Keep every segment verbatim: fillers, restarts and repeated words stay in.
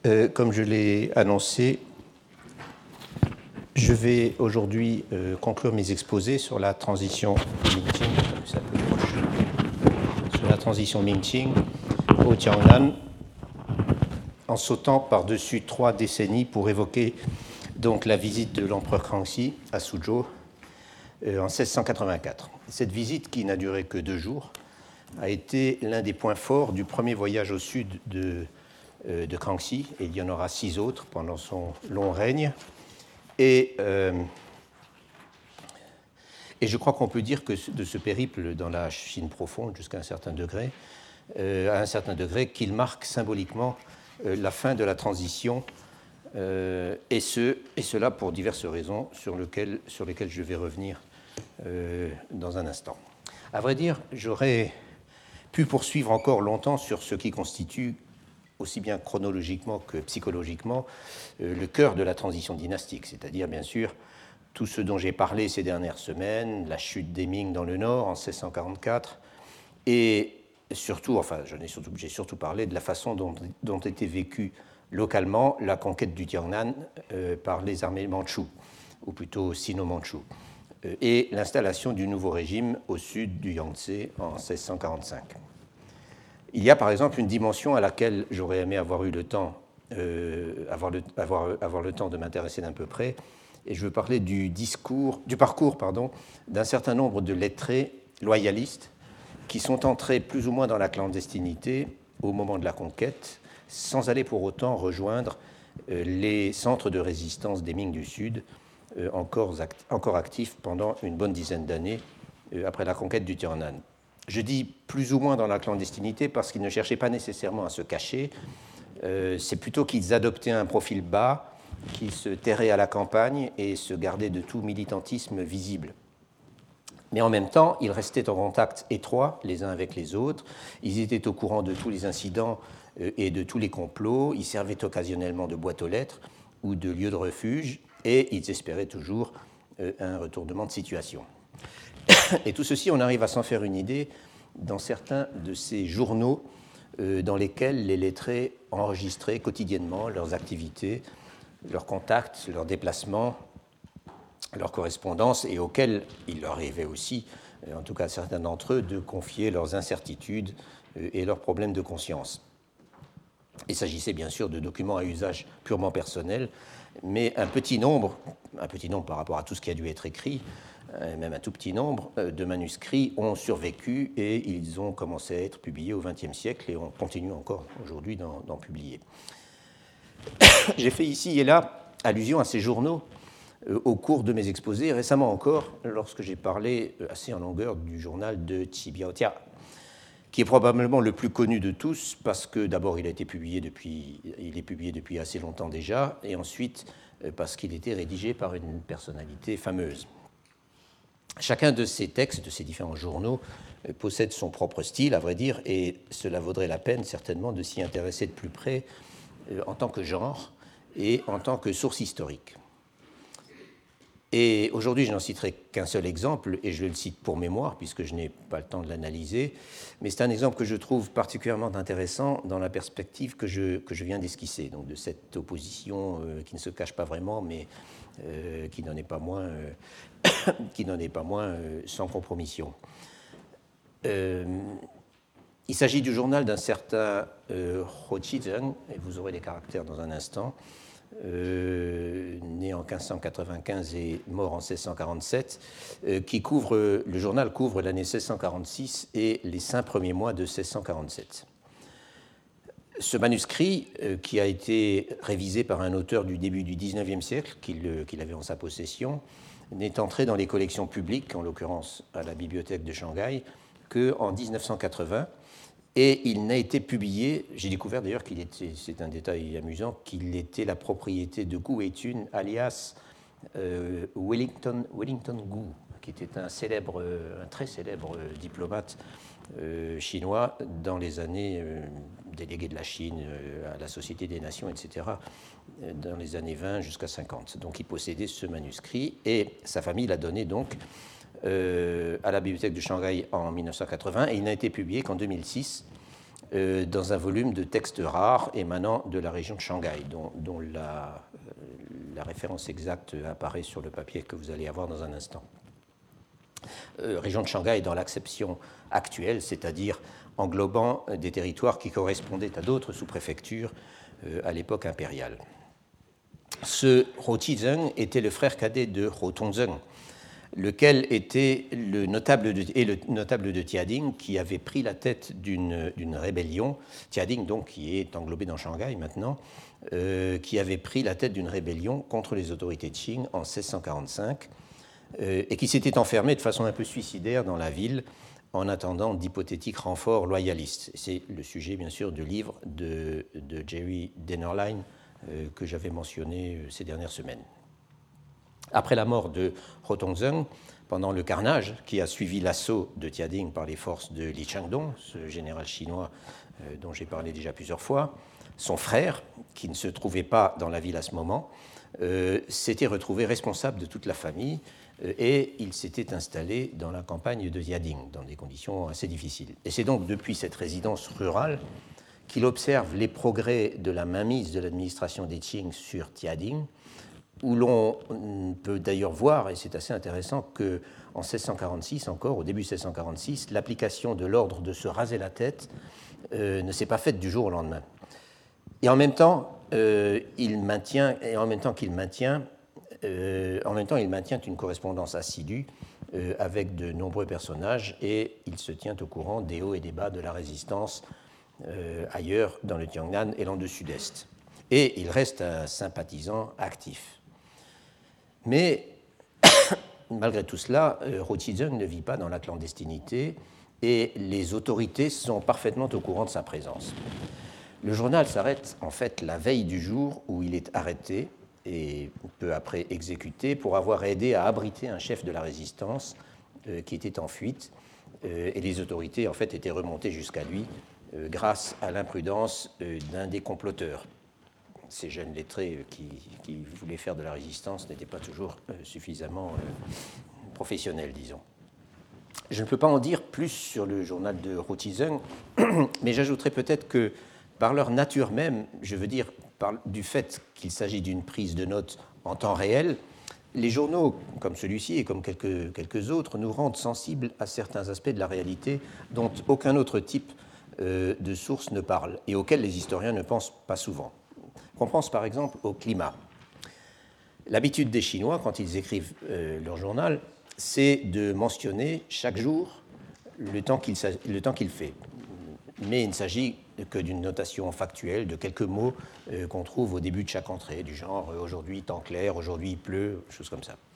Euh, comme je l'ai annoncé, je vais aujourd'hui euh, conclure mes exposés sur la transition Ming-Qing, sur la transition Ming-Qing au Tiangnan, en sautant par-dessus trois décennies pour évoquer donc la visite de l'empereur Kangxi à Suzhou euh, en seize cent quatre-vingt-quatre. Cette visite, qui n'a duré que deux jours, a été l'un des points forts du premier voyage au sud de, euh, de Kangxi, et il y en aura six autres pendant son long règne. Et, euh, et je crois qu'on peut dire que de ce périple dans la Chine profonde, jusqu'à un certain degré, euh, à un certain degré, qu'il marque symboliquement euh, la fin de la transition, euh, et, ce, et cela pour diverses raisons sur, lequel, sur lesquelles je vais revenir euh, dans un instant. À vrai dire, j'aurais pu poursuivre encore longtemps sur ce qui constitue, aussi bien chronologiquement que psychologiquement, euh, le cœur de la transition dynastique, c'est-à-dire, bien sûr, tout ce dont j'ai parlé ces dernières semaines, la chute des Ming dans le Nord en seize cent quarante-quatre, et surtout, enfin, j'en ai surtout, j'ai surtout parlé de la façon dont, dont était vécue localement la conquête du Tiangnan euh, par les armées mandchoues, ou plutôt sino-mandchoues, euh, et l'installation du nouveau régime au sud du Yangtze en seize cent quarante-cinq. Il y a par exemple une dimension à laquelle j'aurais aimé avoir eu le temps, euh, avoir, le, avoir, avoir le temps de m'intéresser d'un peu près, et je veux parler du discours, du parcours, pardon, d'un certain nombre de lettrés loyalistes qui sont entrés plus ou moins dans la clandestinité au moment de la conquête, sans aller pour autant rejoindre euh, les centres de résistance des Ming du Sud, euh, encore, act- encore actifs pendant une bonne dizaine d'années euh, après la conquête du Tiangnan. Je dis plus ou moins dans la clandestinité parce qu'ils ne cherchaient pas nécessairement à se cacher, euh, c'est plutôt qu'ils adoptaient un profil bas, qu'ils se terraient à la campagne et se gardaient de tout militantisme visible. Mais en même temps, ils restaient en contact étroit les uns avec les autres, ils étaient au courant de tous les incidents euh, et de tous les complots, ils servaient occasionnellement de boîte aux lettres ou de lieu de refuge, et ils espéraient toujours euh, un retournement de situation. Et tout ceci, on arrive à s'en faire une idée dans certains de ces journaux euh, dans lesquels les lettrés enregistraient quotidiennement leurs activités, leurs contacts, leurs déplacements, leurs correspondances, et auxquels il leur arrivait aussi, en tout cas certains d'entre eux, de confier leurs incertitudes et leurs problèmes de conscience. Il s'agissait bien sûr de documents à usage purement personnel, mais un petit nombre, un petit nombre par rapport à tout ce qui a dû être écrit, même un tout petit nombre de manuscrits ont survécu et ils ont commencé à être publiés au vingtième siècle et on continue encore aujourd'hui d'en, d'en publier. J'ai fait ici et là allusion à ces journaux euh, au cours de mes exposés, récemment encore, lorsque j'ai parlé assez en longueur du journal de Qi Biaotia, qui est probablement le plus connu de tous parce que d'abord il a été publié depuis, il est publié depuis assez longtemps déjà, et ensuite euh, parce qu'il était rédigé par une personnalité fameuse. Chacun de ces textes, de ces différents journaux, euh, possède son propre style, à vrai dire, et cela vaudrait la peine certainement de s'y intéresser de plus près euh, en tant que genre et en tant que source historique. Et aujourd'hui, je n'en citerai qu'un seul exemple, et je le cite pour mémoire, puisque je n'ai pas le temps de l'analyser, mais c'est un exemple que je trouve particulièrement intéressant dans la perspective que je, que je viens d'esquisser, donc de cette opposition euh, qui ne se cache pas vraiment, mais euh, qui n'en est pas moins, euh, qui n'en est pas moins euh, sans compromission. Euh, il s'agit du journal d'un certain euh, Ho Chi-zeng, et vous aurez les caractères dans un instant, Euh, né en quinze cent quatre-vingt-quinze et mort en seize cent quarante-sept, euh, qui couvre, le journal couvre l'année seize cent quarante-six et les cinq premiers mois de seize cent quarante-sept. Ce manuscrit, euh, qui a été révisé par un auteur du début du dix-neuvième siècle, qu'il, qu'il avait en sa possession, n'est entré dans les collections publiques, en l'occurrence à la bibliothèque de Shanghai, qu'en dix-neuf cent quatre-vingts. Et il n'a été publié, j'ai découvert d'ailleurs qu'il était, c'est un détail amusant, qu'il était la propriété de Gu Weitun, alias euh, Wellington, Wellington Gu, qui était un, célèbre, un très célèbre diplomate euh, chinois dans les années, euh, délégué de la Chine euh, à la Société des Nations, et cetera, dans les années vingt jusqu'à cinquante. Donc il possédait ce manuscrit et sa famille l'a donné donc Euh, à la bibliothèque de Shanghai en mille neuf cent quatre-vingts, et il n'a été publié qu'en deux mille six euh, dans un volume de textes rares émanant de la région de Shanghai, dont, dont la, la référence exacte apparaît sur le papier que vous allez avoir dans un instant. Euh, région de Shanghai dans l'acception actuelle, c'est-à-dire englobant des territoires qui correspondaient à d'autres sous-préfectures euh, à l'époque impériale. Ce Hou Tizeng était le frère cadet de Hou Tongzheng, lequel était le notable de, et le notable de Tiading qui avait pris la tête d'une, d'une rébellion, Tiading donc qui est englobé dans Shanghai maintenant, euh, qui avait pris la tête d'une rébellion contre les autorités de Qing en seize cent quarante-cinq euh, et qui s'était enfermé de façon un peu suicidaire dans la ville en attendant d'hypothétiques renforts loyalistes. C'est le sujet bien sûr du livre de, de Jerry Dennerlein euh, que j'avais mentionné euh, ces dernières semaines. Après la mort de Hou Tongzheng, pendant le carnage qui a suivi l'assaut de Tiading par les forces de Li Changdong, ce général chinois euh, dont j'ai parlé déjà plusieurs fois, son frère, qui ne se trouvait pas dans la ville à ce moment, euh, s'était retrouvé responsable de toute la famille euh, et il s'était installé dans la campagne de Tiading, dans des conditions assez difficiles. Et c'est donc depuis cette résidence rurale qu'il observe les progrès de la mainmise de l'administration des Qing sur Tiading, où l'on peut d'ailleurs voir, et c'est assez intéressant, qu'en seize cent quarante-six encore, au début seize cent quarante-six, l'application de l'ordre de se raser la tête euh, ne s'est pas faite du jour au lendemain. Et en même temps, euh, il maintient, et en même temps qu'il maintient, euh, en même temps, il maintient une correspondance assidue euh, avec de nombreux personnages, et il se tient au courant des hauts et des bas de la résistance euh, ailleurs dans le Tiangnan et dans le sud-est. Et il reste un sympathisant actif. Mais malgré tout cela, Hou Tizeng ne vit pas dans la clandestinité et les autorités sont parfaitement au courant de sa présence. Le journal s'arrête en fait la veille du jour où il est arrêté et peu après exécuté pour avoir aidé à abriter un chef de la résistance euh, qui était en fuite euh, et les autorités en fait étaient remontées jusqu'à lui euh, grâce à l'imprudence euh, d'un des comploteurs. Ces jeunes lettrés qui, qui voulaient faire de la résistance n'étaient pas toujours euh, suffisamment euh, professionnels, disons. Je ne peux pas en dire plus sur le journal de Hou Tizeng, mais j'ajouterai peut-être que par leur nature même, je veux dire par, du fait qu'il s'agit d'une prise de notes en temps réel, les journaux comme celui-ci et comme quelques, quelques autres nous rendent sensibles à certains aspects de la réalité dont aucun autre type euh, de source ne parle et auxquels les historiens ne pensent pas souvent. On pense par exemple au climat. L'habitude des Chinois, quand ils écrivent euh, leur journal, c'est de mentionner chaque jour le temps qu'il, le temps qu'il fait. Mais il ne s'agit que d'une notation factuelle, de quelques mots euh, qu'on trouve au début de chaque entrée, du genre euh, « aujourd'hui temps clair »,« aujourd'hui il pleut », choses comme ça.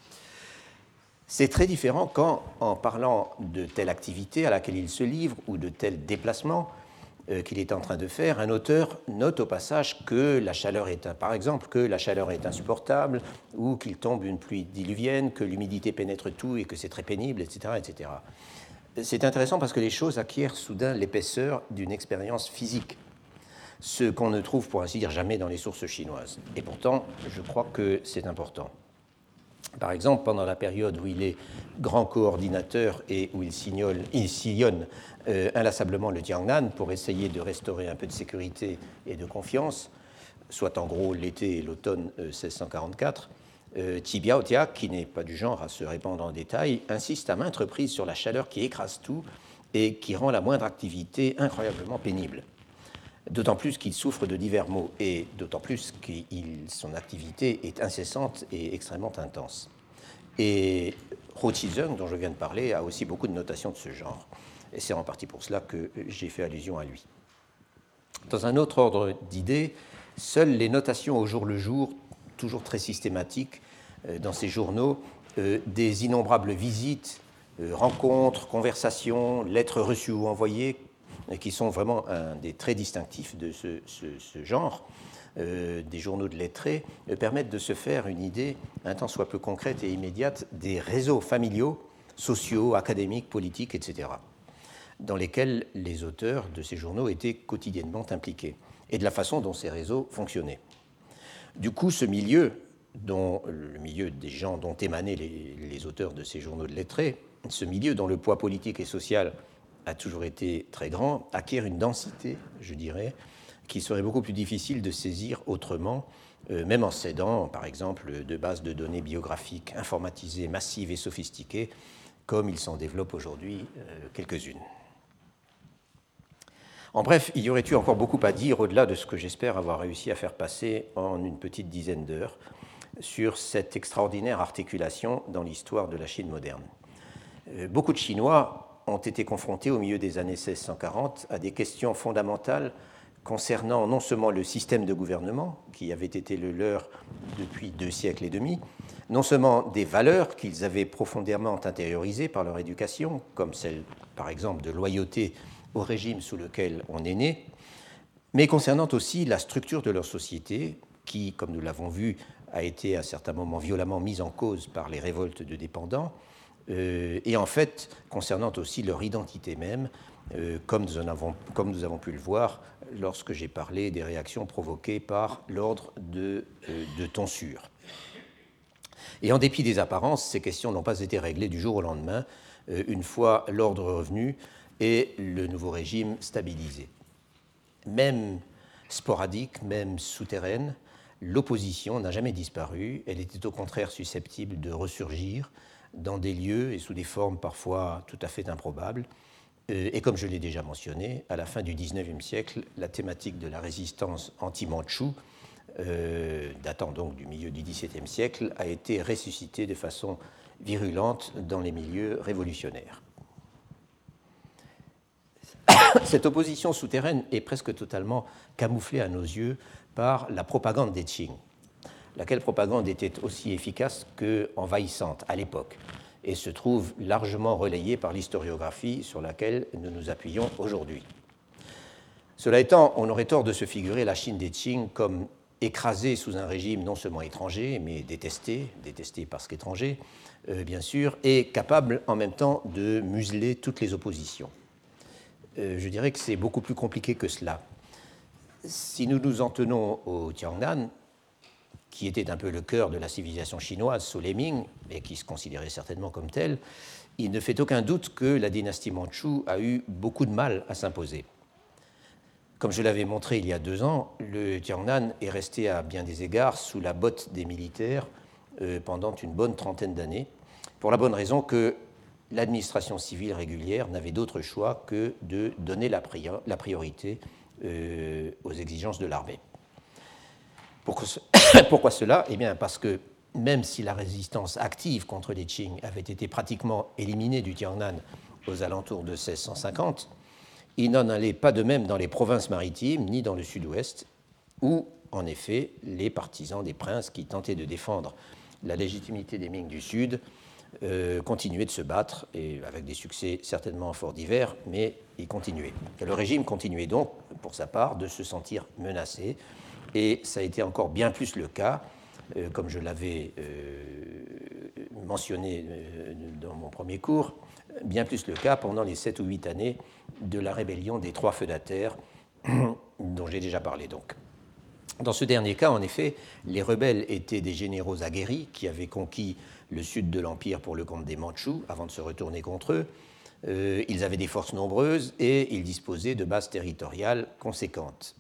C'est très différent quand, en parlant de telle activité à laquelle il se livre ou de tel déplacement, qu'il est en train de faire, un auteur note au passage que la chaleur est, par exemple, que la chaleur est insupportable, ou qu'il tombe une pluie diluvienne, que l'humidité pénètre tout et que c'est très pénible, et cetera, et cetera. C'est intéressant parce que les choses acquièrent soudain l'épaisseur d'une expérience physique, ce qu'on ne trouve, pour ainsi dire, jamais dans les sources chinoises. Et pourtant, je crois que c'est important. Par exemple, pendant la période où il est grand coordinateur et où il, signole, il sillonne euh, inlassablement le Tiangnan pour essayer de restaurer un peu de sécurité et de confiance, soit en gros l'été et l'automne euh, seize cent quarante-quatre, euh, Qi Biaotia, qui n'est pas du genre à se répandre en détail, insiste à maintes reprises sur la chaleur qui écrase tout et qui rend la moindre activité incroyablement pénible. D'autant plus qu'il souffre de divers maux et d'autant plus que son activité est incessante et extrêmement intense. Et Hou Tizeng, dont je viens de parler, a aussi beaucoup de notations de ce genre. Et c'est en partie pour cela que j'ai fait allusion à lui. Dans un autre ordre d'idées, seules les notations au jour le jour, toujours très systématiques dans ces journaux, des innombrables visites, rencontres, conversations, lettres reçues ou envoyées, qui sont vraiment un des traits distinctifs de ce, ce, ce genre, euh, des journaux de lettrés, euh, permettent de se faire une idée, un tant soit peu concrète et immédiate, des réseaux familiaux, sociaux, académiques, politiques, et cetera, dans lesquels les auteurs de ces journaux étaient quotidiennement impliqués, et de la façon dont ces réseaux fonctionnaient. Du coup, ce milieu, dont, le milieu des gens dont émanaient les, les auteurs de ces journaux de lettrés, ce milieu dont le poids politique et social a toujours été très grand, acquiert une densité, je dirais, qu'il serait beaucoup plus difficile de saisir autrement, euh, même en s'aidant, par exemple, de bases de données biographiques informatisées, massives et sophistiquées, comme il s'en développe aujourd'hui euh, quelques-unes. En bref, il y aurait eu encore beaucoup à dire au-delà de ce que j'espère avoir réussi à faire passer en une petite dizaine d'heures sur cette extraordinaire articulation dans l'histoire de la Chine moderne. Euh, beaucoup de Chinois ont été confrontés au milieu des années seize cent quarante à des questions fondamentales concernant non seulement le système de gouvernement, qui avait été le leur depuis deux siècles et demi, non seulement des valeurs qu'ils avaient profondément intériorisées par leur éducation, comme celle, par exemple, de loyauté au régime sous lequel on est né, mais concernant aussi la structure de leur société, qui, comme nous l'avons vu, a été à certains moments violemment mise en cause par les révoltes de dépendants, euh, et en fait concernant aussi leur identité même, euh, comme, nous en avons, comme nous avons pu le voir lorsque j'ai parlé des réactions provoquées par l'ordre de, euh, de tonsure. Et en dépit des apparences, ces questions n'ont pas été réglées du jour au lendemain, euh, une fois l'ordre revenu et le nouveau régime stabilisé. Même sporadique, même souterraine, l'opposition n'a jamais disparu, elle était au contraire susceptible de ressurgir dans des lieux et sous des formes parfois tout à fait improbables. Et comme je l'ai déjà mentionné, à la fin du dix-neuvième siècle, la thématique de la résistance anti-mandchoue, euh, datant donc du milieu du dix-septième siècle, a été ressuscitée de façon virulente dans les milieux révolutionnaires. Cette opposition souterraine est presque totalement camouflée à nos yeux par la propagande des Qing, laquelle propagande était aussi efficace qu'envahissante à l'époque et se trouve largement relayée par l'historiographie sur laquelle nous nous appuyons aujourd'hui. Cela étant, on aurait tort de se figurer la Chine des Qing comme écrasée sous un régime non seulement étranger, mais détesté, détesté parce qu'étranger, euh, bien sûr, et capable en même temps de museler toutes les oppositions. Euh, je dirais que c'est beaucoup plus compliqué que cela. Si nous nous en tenons au Tiangnan, qui était un peu le cœur de la civilisation chinoise sous les Ming, et qui se considérait certainement comme tel, il ne fait aucun doute que la dynastie mandchoue a eu beaucoup de mal à s'imposer. Comme je l'avais montré il y a deux ans, le Tiangnan est resté à bien des égards sous la botte des militaires euh, pendant une bonne trentaine d'années, pour la bonne raison que l'administration civile régulière n'avait d'autre choix que de donner la, priori- la priorité euh, aux exigences de l'armée. Pourquoi, ce... Pourquoi cela ? Eh bien, parce que même si la résistance active contre les Qing avait été pratiquement éliminée du Tiangnan aux alentours de seize cent cinquante, il n'en allait pas de même dans les provinces maritimes ni dans le sud-ouest, où, en effet, les partisans des princes qui tentaient de défendre la légitimité des Ming du Sud euh, continuaient de se battre, et avec des succès certainement fort divers, mais ils continuaient. Et le régime continuait donc, pour sa part, de se sentir menacé, et ça a été encore bien plus le cas, euh, comme je l'avais euh, mentionné euh, dans mon premier cours, bien plus le cas pendant les sept ou huit années de la rébellion des trois feudataires dont j'ai déjà parlé donc. Dans ce dernier cas, en effet, les rebelles étaient des généraux aguerris qui avaient conquis le sud de l'Empire pour le compte des Mandchous avant de se retourner contre eux. Euh, ils avaient des forces nombreuses et ils disposaient de bases territoriales conséquentes.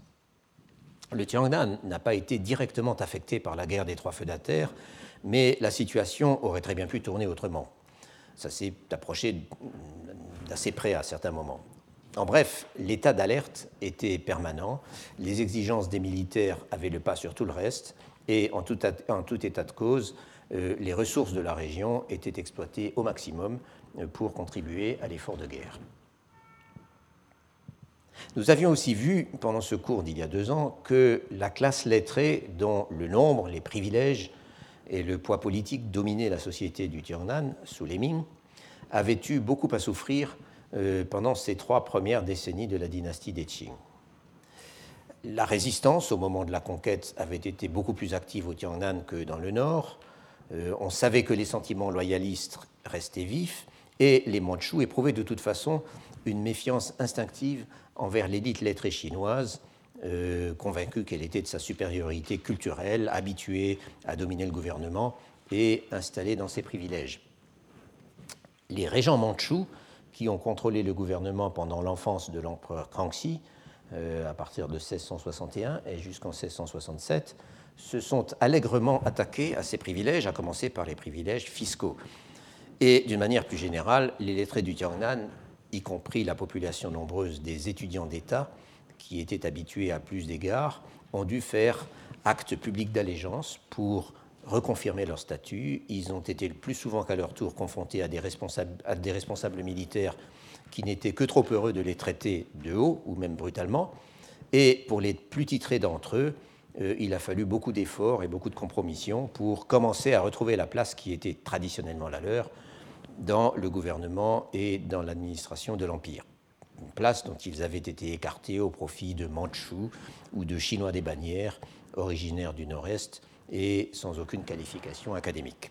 Le Tiangnan n'a pas été directement affecté par la guerre des trois feudataires, mais la situation aurait très bien pu tourner autrement. Ça s'est approché d'assez près à certains moments. En bref, l'état d'alerte était permanent, les exigences des militaires avaient le pas sur tout le reste, et en tout, en tout état de cause, euh, les ressources de la région étaient exploitées au maximum pour contribuer à l'effort de guerre. Nous avions aussi vu, pendant ce cours d'il y a deux ans, que la classe lettrée, dont le nombre, les privilèges et le poids politique dominaient la société du Tiangnan sous les Ming, avait eu beaucoup à souffrir euh, pendant ces trois premières décennies de la dynastie des Qing. La résistance, au moment de la conquête, avait été beaucoup plus active au Tiangnan que dans le nord. Euh, on savait que les sentiments loyalistes restaient vifs et les Mandchous éprouvaient de toute façon une méfiance instinctive envers l'élite lettrée chinoise, euh, convaincue qu'elle était de sa supériorité culturelle, habituée à dominer le gouvernement et installée dans ses privilèges. Les régents mandchous qui ont contrôlé le gouvernement pendant l'enfance de l'empereur Kangxi, euh, à partir de seize cent soixante et un et jusqu'en seize cent soixante-sept, se sont allègrement attaqués à ces privilèges, à commencer par les privilèges fiscaux. Et d'une manière plus générale, les lettrés du Tiangnan, y compris la population nombreuse des étudiants d'État, qui étaient habitués à plus d'égards, ont dû faire acte public d'allégeance pour reconfirmer leur statut. Ils ont été le plus souvent qu'à leur tour confrontés à des responsables, à des responsables militaires qui n'étaient que trop heureux de les traiter de haut ou même brutalement. Et pour les plus titrés d'entre eux, euh, il a fallu beaucoup d'efforts et beaucoup de compromissions pour commencer à retrouver la place qui était traditionnellement la leur dans le gouvernement et dans l'administration de l'Empire. Une place dont ils avaient été écartés au profit de Mandchous ou de Chinois des bannières, originaires du Nord-Est et sans aucune qualification académique.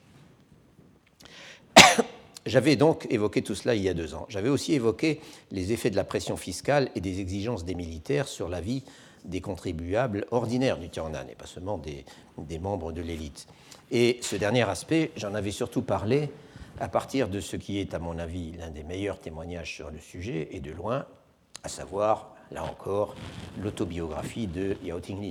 J'avais donc évoqué tout cela il y a deux ans. J'avais aussi évoqué les effets de la pression fiscale et des exigences des militaires sur la vie des contribuables ordinaires du Tiangnan, et pas seulement des, des membres de l'élite. Et ce dernier aspect, j'en avais surtout parlé à partir de ce qui est, à mon avis, l'un des meilleurs témoignages sur le sujet, et de loin, à savoir, là encore, l'autobiographie de Yao Tingling.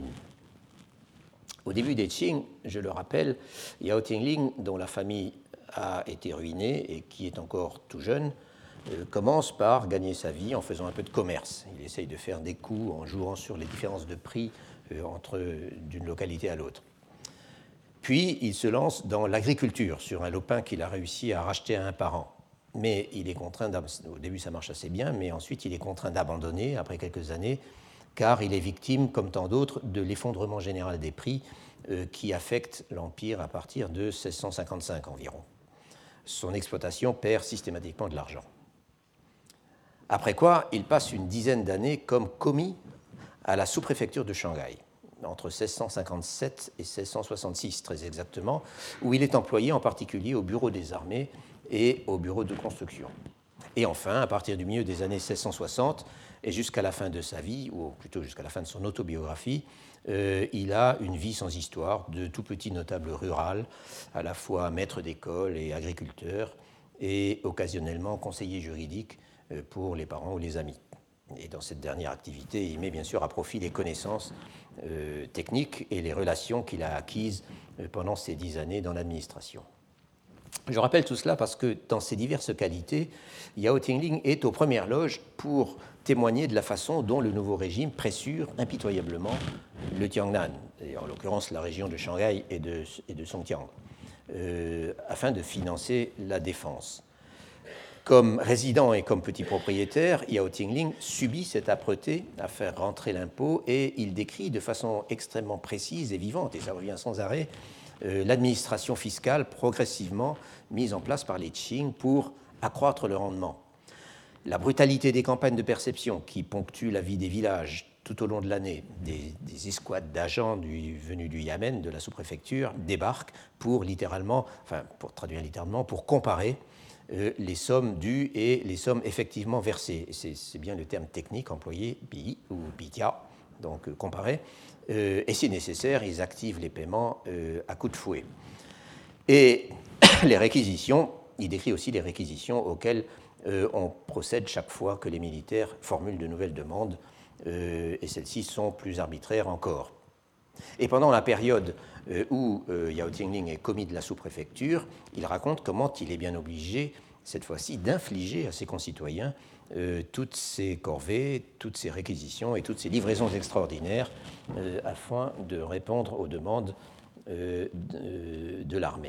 Au début des Qing, je le rappelle, Yao Tingling, dont la famille a été ruinée et qui est encore tout jeune, euh, commence par gagner sa vie en faisant un peu de commerce. Il essaye de faire des coups en jouant sur les différences de prix euh, entre d'une localité à l'autre. Puis, il se lance dans l'agriculture, sur un lopin qu'il a réussi à racheter à un parent. Mais il est contraint, au début ça marche assez bien, mais ensuite il est contraint d'abandonner après quelques années, car il est victime, comme tant d'autres, de l'effondrement général des prix euh, qui affecte l'Empire à partir de seize cent cinquante-cinq environ. Son exploitation perd systématiquement de l'argent. Après quoi, il passe une dizaine d'années comme commis à la sous-préfecture de Shanghai, entre seize cent cinquante-sept et seize cent soixante-six très exactement, où il est employé en particulier au bureau des armées et au bureau de construction. Et enfin, à partir du milieu des années seize cent soixante et jusqu'à la fin de sa vie, ou plutôt jusqu'à la fin de son autobiographie, euh, il a une vie sans histoire de tout petit notable rural, à la fois maître d'école et agriculteur, et occasionnellement conseiller juridique pour les parents ou les amis. Et dans cette dernière activité, il met bien sûr à profit les connaissances euh, techniques et les relations qu'il a acquises euh, pendant ces dix années dans l'administration. Je rappelle tout cela parce que dans ses diverses qualités, Yao Tingling est aux premières loges pour témoigner de la façon dont le nouveau régime pressure impitoyablement le Tiangnan, et en l'occurrence la région de Shanghai et de, et de Songjiang, euh, afin de financer la défense. Comme résident et comme petit propriétaire, Yao Tingling subit cette âpreté à faire rentrer l'impôt et il décrit de façon extrêmement précise et vivante, et ça revient sans arrêt, euh, l'administration fiscale progressivement mise en place par les Qing pour accroître le rendement. La brutalité des campagnes de perception qui ponctuent la vie des villages tout au long de l'année, des, des escouades d'agents du, venus du Yamen, de la sous-préfecture, débarquent pour littéralement, enfin pour traduire littéralement, pour comparer Euh, les sommes dues et les sommes effectivement versées. C'est, c'est bien le terme technique employé, bi ou bitia, donc euh, comparé. Euh, et si nécessaire, ils activent les paiements euh, à coups de fouet. Et les réquisitions, il décrit aussi les réquisitions auxquelles euh, on procède chaque fois que les militaires formulent de nouvelles demandes, euh, et celles-ci sont plus arbitraires encore. Et pendant la période euh, où euh, Yao Tingling est commis de la sous-préfecture, il raconte comment il est bien obligé, cette fois-ci, d'infliger à ses concitoyens euh, toutes ces corvées, toutes ces réquisitions et toutes ces livraisons extraordinaires euh, afin de répondre aux demandes euh, de, de l'armée.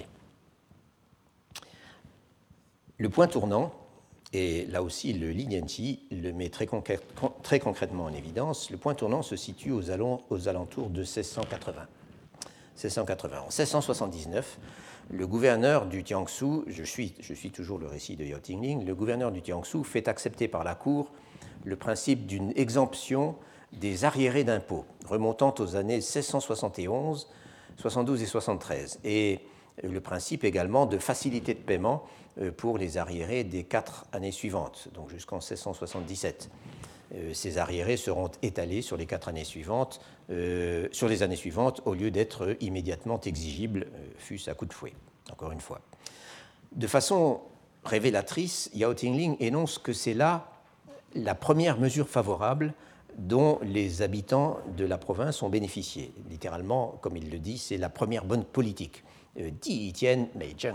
Le point tournant, et là aussi le Li Nianqi le met très, concrè- très concrètement en évidence, le point tournant se situe aux, allons, aux alentours de seize cent quatre-vingts. seize cent quatre-vingts. En seize cent soixante-dix-neuf, le gouverneur du Jiangsu, je suis, je suis toujours le récit de Yao Tingling, le gouverneur du Jiangsu fait accepter par la Cour le principe d'une exemption des arriérés d'impôts, remontant aux années seize cent soixante et onze, soixante-douze et soixante-treize, et le principe également de facilité de paiement pour les arriérés des quatre années suivantes, donc jusqu'en seize cent soixante-dix-sept. Ces arriérés seront étalés sur les quatre années suivantes, euh, sur les années suivantes, au lieu d'être immédiatement exigibles, euh, fût-ce à coup de fouet, encore une fois. De façon révélatrice, Yao Tingling énonce que c'est là la première mesure favorable dont les habitants de la province ont bénéficié. Littéralement, comme il le dit, c'est la première bonne politique. Di Tian Mei Zheng.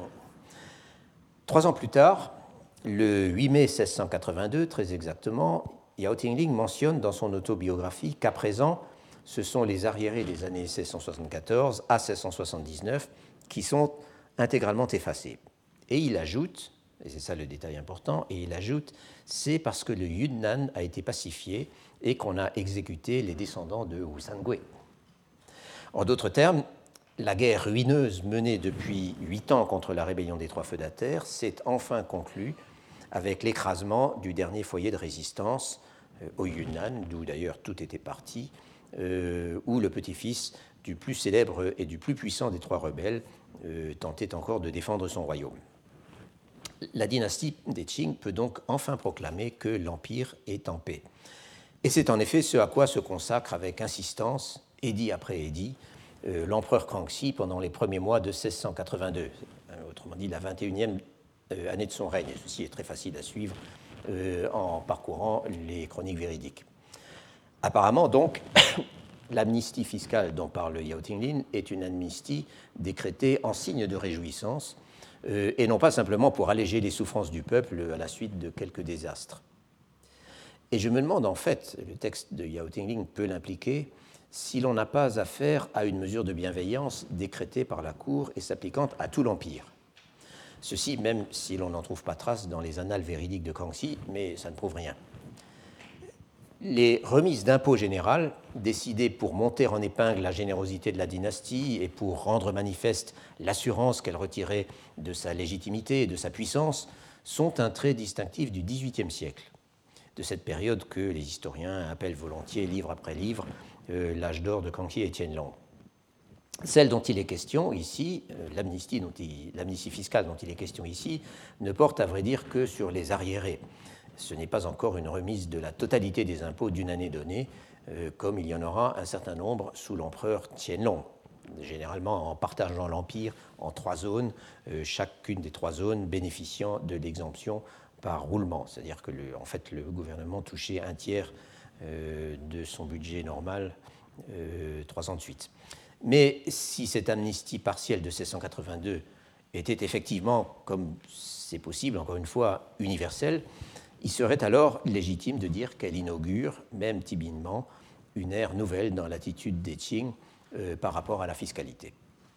Trois ans plus tard, le huit mai mille six cent quatre-vingt-deux, très exactement, Yao Tingling mentionne dans son autobiographie qu'à présent, ce sont les arriérés des années mille six cent soixante-quatorze à mille six cent soixante-dix-neuf qui sont intégralement effacés. Et il ajoute, et c'est ça le détail important, et il ajoute, c'est parce que le Yunnan a été pacifié et qu'on a exécuté les descendants de Wu Sangui. En d'autres termes, la guerre ruineuse menée depuis huit ans contre la rébellion des Trois Feudataires s'est enfin conclue avec l'écrasement du dernier foyer de résistance euh, au Yunnan, d'où d'ailleurs tout était parti, euh, où le petit-fils du plus célèbre et du plus puissant des trois rebelles euh, tentait encore de défendre son royaume. La dynastie des Qing peut donc enfin proclamer que l'Empire est en paix. Et c'est en effet ce à quoi se consacre avec insistance, édit après édit, euh, l'empereur Kangxi pendant les premiers mois de mille six cent quatre-vingt-deux, autrement dit la vingt et unième euh, année de son règne. Et ceci est très facile à suivre euh, en parcourant les chroniques véridiques. Apparemment, donc, l'amnistie fiscale dont parle Yao Tingling est une amnistie décrétée en signe de réjouissance euh, et non pas simplement pour alléger les souffrances du peuple à la suite de quelques désastres. Et je me demande en fait, le texte de Yao Tingling peut l'impliquer, si l'on n'a pas affaire à une mesure de bienveillance décrétée par la cour et s'appliquant à tout l'Empire. Ceci même si l'on n'en trouve pas trace dans les annales véridiques de Kangxi, mais ça ne prouve rien. Les remises d'impôts générales, décidées pour monter en épingle la générosité de la dynastie et pour rendre manifeste l'assurance qu'elle retirait de sa légitimité et de sa puissance, sont un trait distinctif du dix-huitième siècle, de cette période que les historiens appellent volontiers, livre après livre, euh, l'âge d'or de Kangxi et Qianlong. Celle dont il est question ici, euh, l'amnistie, dont il, l'amnistie fiscale dont il est question ici, ne porte à vrai dire que sur les arriérés. Ce n'est pas encore une remise de la totalité des impôts d'une année donnée, euh, comme il y en aura un certain nombre sous l'empereur Qianlong, généralement en partageant l'empire en trois zones, euh, chacune des trois zones bénéficiant de l'exemption par roulement, c'est-à-dire que le, en fait, le gouvernement touchait un tiers euh, de son budget normal euh, trois ans de suite. Mais si cette amnistie partielle de mille six cent quatre-vingt-deux était effectivement, comme c'est possible, encore une fois, universelle, il serait alors légitime de dire qu'elle inaugure, même timidement, une ère nouvelle dans l'attitude des Qing euh, par rapport à la fiscalité.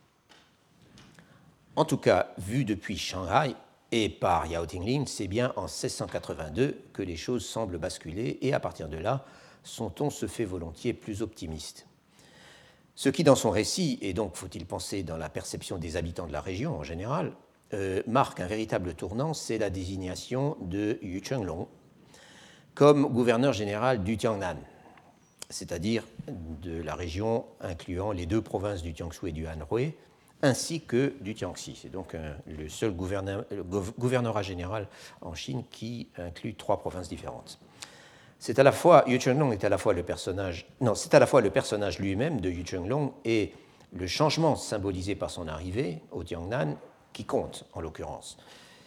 En tout cas, vu depuis Shanghai et par Yao Tingling, c'est bien en mille six cent quatre-vingt-deux que les choses semblent basculer, et à partir de là, son ton se fait volontiers plus optimiste. Ce qui, dans son récit, et donc faut-il penser dans la perception des habitants de la région en général, euh, marque un véritable tournant, c'est la désignation de Yu Chenglong comme gouverneur général du Jiangnan, c'est-à-dire de la région incluant les deux provinces du Jiangsu et du Anhui, ainsi que du Jiangxi. C'est donc un, le seul gouverneur, gouvernorat général en Chine qui inclut trois provinces différentes. C'est à la fois, Yu Chenglong est à la fois le personnage, non, c'est à la fois le personnage lui-même de Yu Chenglong et le changement symbolisé par son arrivée au Jiangnan qui compte, en l'occurrence.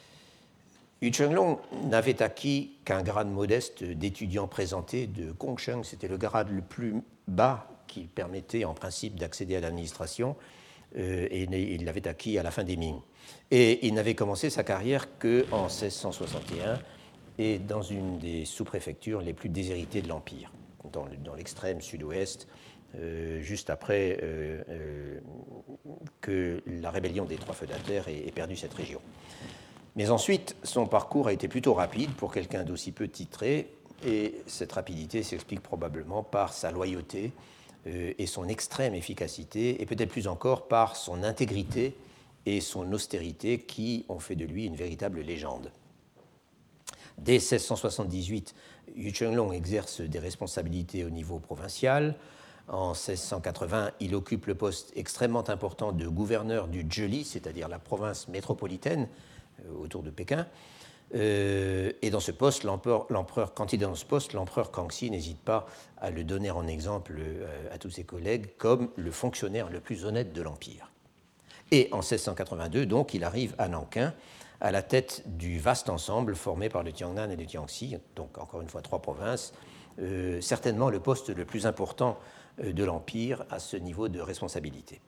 Yu Chenglong n'avait acquis qu'un grade modeste d'étudiant présenté de Gongsheng, c'était le grade le plus bas qui permettait en principe d'accéder à l'administration, euh, et il l'avait acquis à la fin des Ming. Et il n'avait commencé sa carrière qu'en mille six cent soixante et un, et dans une des sous-préfectures les plus déshéritées de l'Empire, dans, le, dans l'extrême sud-ouest, euh, juste après euh, euh, que la rébellion des Trois Feudataires ait, ait perdu cette région. Mais ensuite, son parcours a été plutôt rapide pour quelqu'un d'aussi peu titré, et cette rapidité s'explique probablement par sa loyauté euh, et son extrême efficacité, et peut-être plus encore par son intégrité et son austérité qui ont fait de lui une véritable légende. Dès mille six cent soixante-dix-huit, Yu Chenglong exerce des responsabilités au niveau provincial. En mille six cent quatre-vingts, il occupe le poste extrêmement important de gouverneur du Zhili, c'est-à-dire la province métropolitaine euh, autour de Pékin. Euh, et dans ce poste, l'empereur, l'empereur, quand il est dans ce poste, l'empereur Kangxi n'hésite pas à le donner en exemple euh, à tous ses collègues comme le fonctionnaire le plus honnête de l'Empire. Et en mille six cent quatre-vingt-deux, donc, il arrive à Nankin à la tête du vaste ensemble formé par le Jiangnan et le Jiangxi, donc encore une fois trois provinces, euh, certainement le poste le plus important euh, de l'Empire à ce niveau de responsabilité.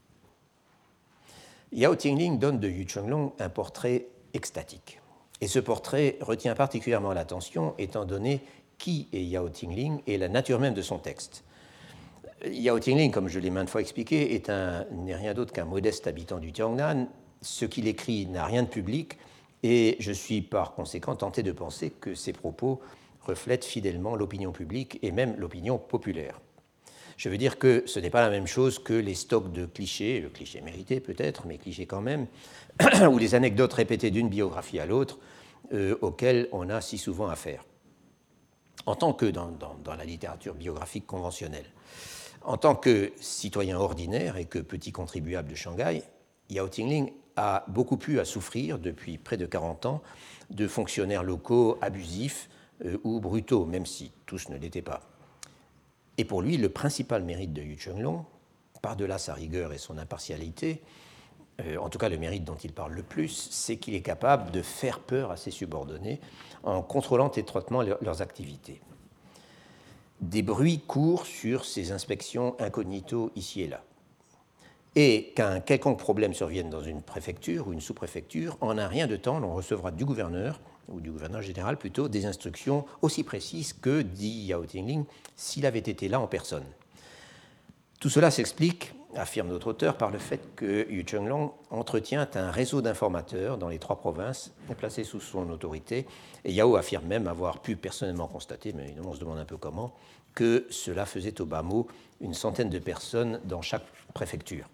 Yao Tingling donne de Yu Chunlong un portrait extatique. Et ce portrait retient particulièrement l'attention étant donné qui est Yao Tingling et la nature même de son texte. Yao Tingling, comme je l'ai maintes fois expliqué, est un, n'est rien d'autre qu'un modeste habitant du Jiangnan. Ce qu'il écrit n'a rien de public et je suis par conséquent tenté de penser que ses propos reflètent fidèlement l'opinion publique et même l'opinion populaire. Je veux dire que ce n'est pas la même chose que les stocks de clichés, le cliché mérité peut-être, mais clichés quand même, ou les anecdotes répétées d'une biographie à l'autre, euh, auxquelles on a si souvent affaire. En tant que dans, dans, dans la littérature biographique conventionnelle, en tant que citoyen ordinaire et que petit contribuable de Shanghai, Yao Tingling a beaucoup eu à souffrir depuis près de quarante ans de fonctionnaires locaux abusifs euh, ou brutaux, même si tous ne l'étaient pas. Et pour lui, le principal mérite de Yu Chunlong, par-delà sa rigueur et son impartialité, euh, en tout cas le mérite dont il parle le plus, c'est qu'il est capable de faire peur à ses subordonnés en contrôlant étroitement leurs activités. Des bruits courent sur ces inspections incognito ici et là. Et qu'un quelconque problème survienne dans une préfecture ou une sous-préfecture, en un rien de temps, l'on recevra du gouverneur, ou du gouverneur général plutôt, des instructions aussi précises que, dit Yao Tingling, s'il avait été là en personne. Tout cela s'explique, affirme notre auteur, par le fait que Yu Chunlong entretient un réseau d'informateurs dans les trois provinces placés sous son autorité, et Yao affirme même avoir pu personnellement constater, mais évidemment on se demande un peu comment, que cela faisait au bas mot une centaine de personnes dans chaque préfecture.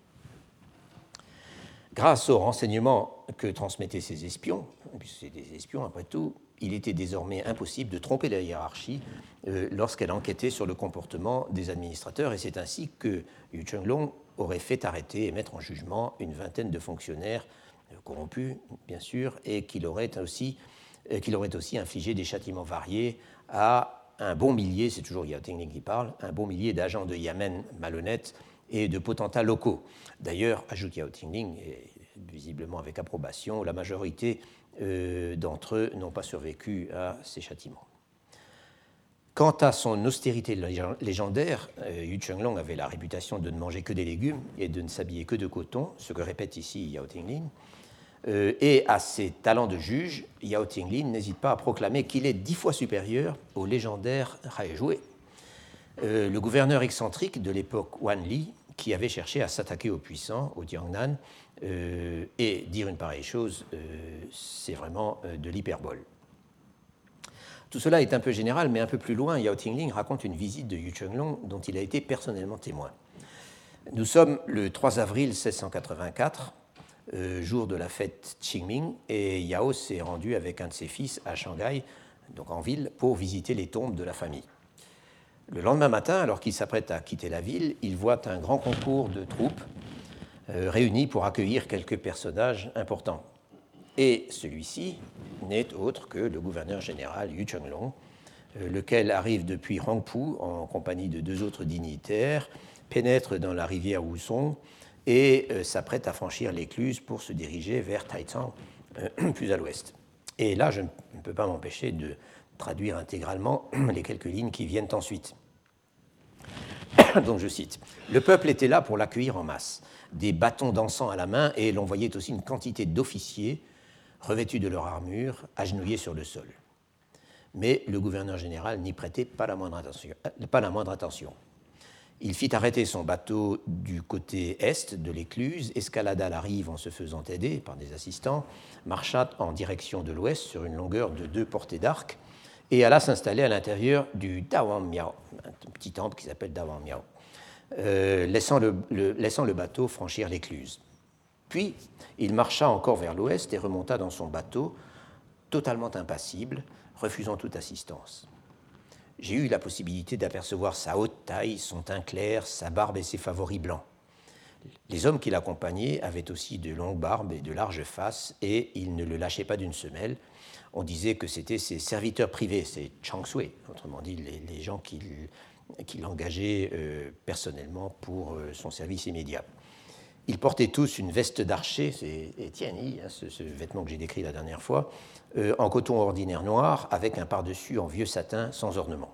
Grâce aux renseignements que transmettaient ces espions, puisque c'est des espions après tout, il était désormais impossible de tromper la hiérarchie euh, lorsqu'elle enquêtait sur le comportement des administrateurs, et c'est ainsi que Yu Chunlong aurait fait arrêter et mettre en jugement une vingtaine de fonctionnaires euh, corrompus, bien sûr, et qu'il aurait aussi, euh, qu'il aurait aussi infligé des châtiments variés à un bon millier, c'est toujours Yao Tingling qui parle, un bon millier d'agents de Yamen malhonnêtes et de potentats locaux. D'ailleurs, ajoute Yao Tingling, et visiblement avec approbation, la majorité euh, d'entre eux n'ont pas survécu à ces châtiments. Quant à son austérité légendaire, euh, Yu Chunlong avait la réputation de ne manger que des légumes et de ne s'habiller que de coton, ce que répète ici Yao Tingling. Euh, et à ses talents de juge, Yao Tingling n'hésite pas à proclamer qu'il est dix fois supérieur au légendaire Hai Jue, euh, le gouverneur excentrique de l'époque Wan Li, qui avait cherché à s'attaquer aux puissants, au Jiangnan, euh, et dire une pareille chose, euh, c'est vraiment euh, de l'hyperbole. Tout cela est un peu général, mais un peu plus loin, Yao Tingling raconte une visite de Yu Chunlong dont il a été personnellement témoin. Nous sommes le trois avril mille sept cent quatre-vingt-quatre, euh, jour de la fête Qingming, et Yao s'est rendu avec un de ses fils à Shanghai, donc en ville, pour visiter les tombes de la famille. Le lendemain matin, alors qu'il s'apprête à quitter la ville, il voit un grand concours de troupes euh, réunis pour accueillir quelques personnages importants. Et celui-ci n'est autre que le gouverneur général Yu Chunlong, euh, lequel arrive depuis Rangpu en compagnie de deux autres dignitaires, pénètre dans la rivière Wusong et euh, s'apprête à franchir l'écluse pour se diriger vers Taicang, euh, plus à l'ouest. Et là, je ne peux pas m'empêcher de traduire intégralement les quelques lignes qui viennent ensuite. Donc je cite, « Le peuple était là pour l'accueillir en masse, des bâtons d'encens à la main, et l'on voyait aussi une quantité d'officiers revêtus de leur armure, agenouillés sur le sol. Mais le gouverneur général n'y prêtait pas la moindre attention. Pas la moindre attention. Il fit arrêter son bateau du côté est de l'écluse, escalada la rive en se faisant aider par des assistants, marcha en direction de l'ouest sur une longueur de deux portées d'arc, et alla s'installer à l'intérieur du Dawang Miao, un petit temple qui s'appelle Dawang Miao, euh, laissant, le, le, laissant le bateau franchir l'écluse. Puis, il marcha encore vers l'ouest et remonta dans son bateau, totalement impassible, refusant toute assistance. J'ai eu la possibilité d'apercevoir sa haute taille, son teint clair, sa barbe et ses favoris blancs. Les hommes qui l'accompagnaient avaient aussi de longues barbes et de larges faces, et ils ne le lâchaient pas d'une semelle. On disait que c'était ses serviteurs privés, ses changsui, autrement dit les, les gens qu'il qui l'engageaient euh, personnellement pour euh, son service immédiat. Ils portaient tous une veste d'archer, c'est Etienne, hein, ce, ce vêtement que j'ai décrit la dernière fois, euh, en coton ordinaire noir, avec un par-dessus en vieux satin sans ornement.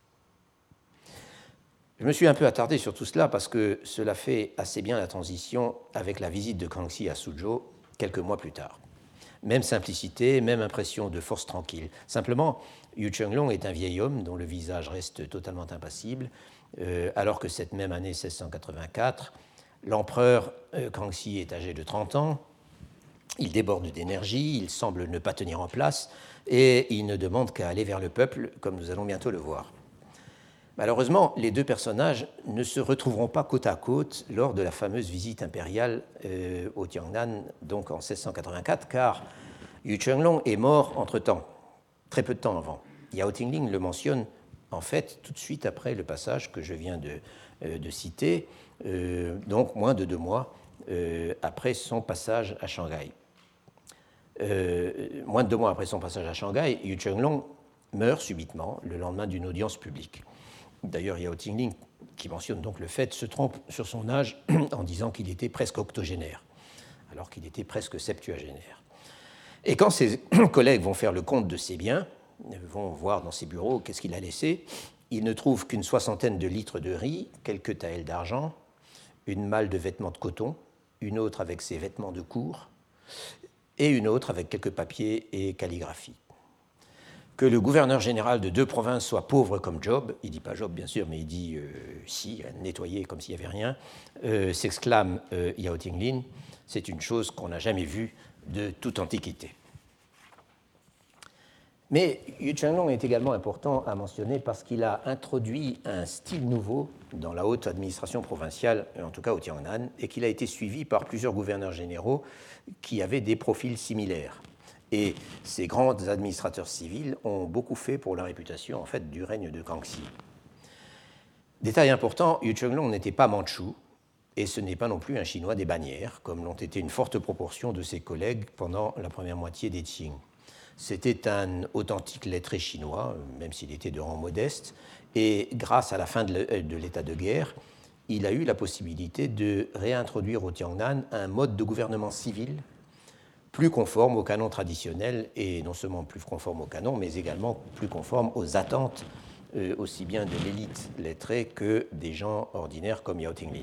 Je me suis un peu attardé sur tout cela parce que cela fait assez bien la transition avec la visite de Kangxi à Suzhou quelques mois plus tard. Même simplicité, même impression de force tranquille. Simplement, Yu Chenglong est un vieil homme dont le visage reste totalement impassible, euh, alors que cette même année seize cent quatre-vingt-quatre, l'empereur euh, Kangxi est âgé de trente ans, il déborde d'énergie, il semble ne pas tenir en place, et il ne demande qu'à aller vers le peuple, comme nous allons bientôt le voir. Malheureusement, les deux personnages ne se retrouveront pas côte à côte lors de la fameuse visite impériale euh, au Tiangnan, donc en seize cent quatre-vingt-quatre, car Yu Chenglong est mort entre-temps, très peu de temps avant. Yao Tingling le mentionne en fait tout de suite après le passage que je viens de, euh, de citer, euh, donc moins de deux mois euh, après son passage à Shanghai. Euh, moins de deux mois après son passage à Shanghai, Yu Chenglong meurt subitement le lendemain d'une audience publique. D'ailleurs, Yao Tingling, qui mentionne donc le fait, se trompe sur son âge en disant qu'il était presque octogénaire, alors qu'il était presque septuagénaire. Et quand ses collègues vont faire le compte de ses biens, vont voir dans ses bureaux qu'est-ce qu'il a laissé, ils ne trouvent qu'une soixantaine de litres de riz, quelques taels d'argent, une malle de vêtements de coton, une autre avec ses vêtements de cour, et une autre avec quelques papiers et calligraphie. Que le gouverneur général de deux provinces soit pauvre comme Job, il ne dit pas Job bien sûr, mais il dit euh, si, nettoyer comme s'il n'y avait rien, euh, s'exclame euh, Yao Tingling, c'est une chose qu'on n'a jamais vue de toute antiquité. Mais Yu Chenglong est également important à mentionner parce qu'il a introduit un style nouveau dans la haute administration provinciale, en tout cas au Tiangnan, et qu'il a été suivi par plusieurs gouverneurs généraux qui avaient des profils similaires. Et ces grands administrateurs civils ont beaucoup fait pour la réputation en fait, du règne de Kangxi. Détail important, Yu Chenglong n'était pas mandchou, et ce n'est pas non plus un Chinois des bannières, comme l'ont été une forte proportion de ses collègues pendant la première moitié des Qing. C'était un authentique lettré chinois, même s'il était de rang modeste, et grâce à la fin de l'état de guerre, il a eu la possibilité de réintroduire au Tiangnan un mode de gouvernement civil plus conforme aux canons traditionnels, et non seulement plus conforme aux canons, mais également plus conforme aux attentes euh, aussi bien de l'élite lettrée que des gens ordinaires comme Yao Tingling.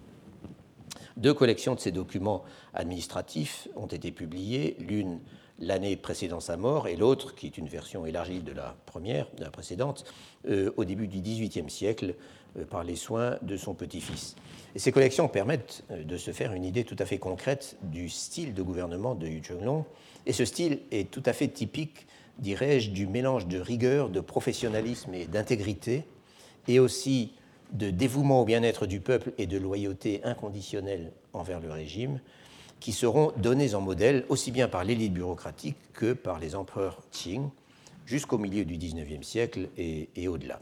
Deux collections de ces documents administratifs ont été publiées, l'une l'année précédant sa mort et l'autre, qui est une version élargie de la première, de la précédente, euh, au début du dix-huitième siècle, euh, par les soins de son petit-fils. Et ces collections permettent de se faire une idée tout à fait concrète du style de gouvernement de Yu Chenglong, et ce style est tout à fait typique, dirais-je, du mélange de rigueur, de professionnalisme et d'intégrité, et aussi de dévouement au bien-être du peuple et de loyauté inconditionnelle envers le régime, qui seront donnés en modèle aussi bien par l'élite bureaucratique que par les empereurs Qing jusqu'au milieu du dix-neuvième siècle et, et au-delà.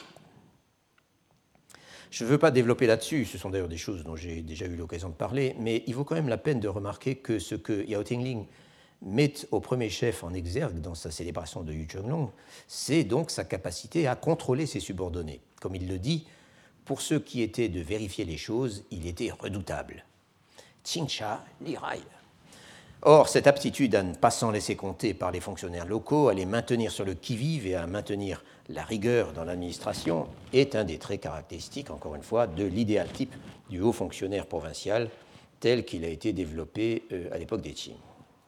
Je ne veux pas développer là-dessus, ce sont d'ailleurs des choses dont j'ai déjà eu l'occasion de parler, mais il vaut quand même la peine de remarquer que ce que Yao Tingling met au premier chef en exergue dans sa célébration de Yu Chenglong, c'est donc sa capacité à contrôler ses subordonnés. Comme il le dit, pour ceux qui étaient de vérifier les choses, il était redoutable. Qingcha Lirai. Or, cette aptitude à ne pas s'en laisser compter par les fonctionnaires locaux, à les maintenir sur le qui-vive et à maintenir la rigueur dans l'administration est un des traits caractéristiques, encore une fois, de l'idéal type du haut fonctionnaire provincial tel qu'il a été développé à l'époque des Qing.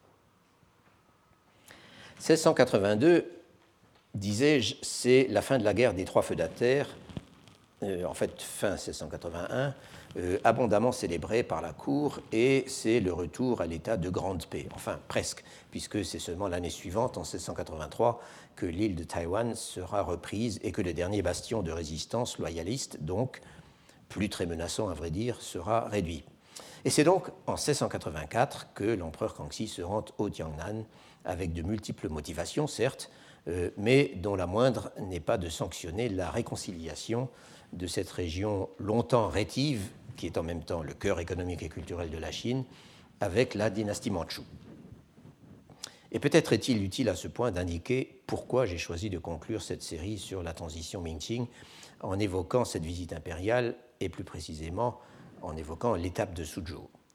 seize cent quatre-vingt-deux, disais-je, c'est la fin de la guerre des trois feudataires, euh, en fait fin seize cent quatre-vingt-un, Euh, abondamment célébré par la cour, et c'est le retour à l'état de grande paix, enfin presque, puisque c'est seulement l'année suivante, en seize cent quatre-vingt-trois, que l'île de Taïwan sera reprise et que le dernier bastion de résistance loyaliste, donc plus très menaçant à vrai dire, sera réduit. Et c'est donc en seize cent quatre-vingt-quatre que l'empereur Kangxi se rend au Tiangnan, avec de multiples motivations, certes, euh, mais dont la moindre n'est pas de sanctionner la réconciliation de cette région longtemps rétive, qui est en même temps le cœur économique et culturel de la Chine, avec la dynastie mandchoue. Et peut-être est-il utile à ce point d'indiquer pourquoi j'ai choisi de conclure cette série sur la transition Ming-Qing en évoquant cette visite impériale et plus précisément en évoquant l'étape de Suzhou.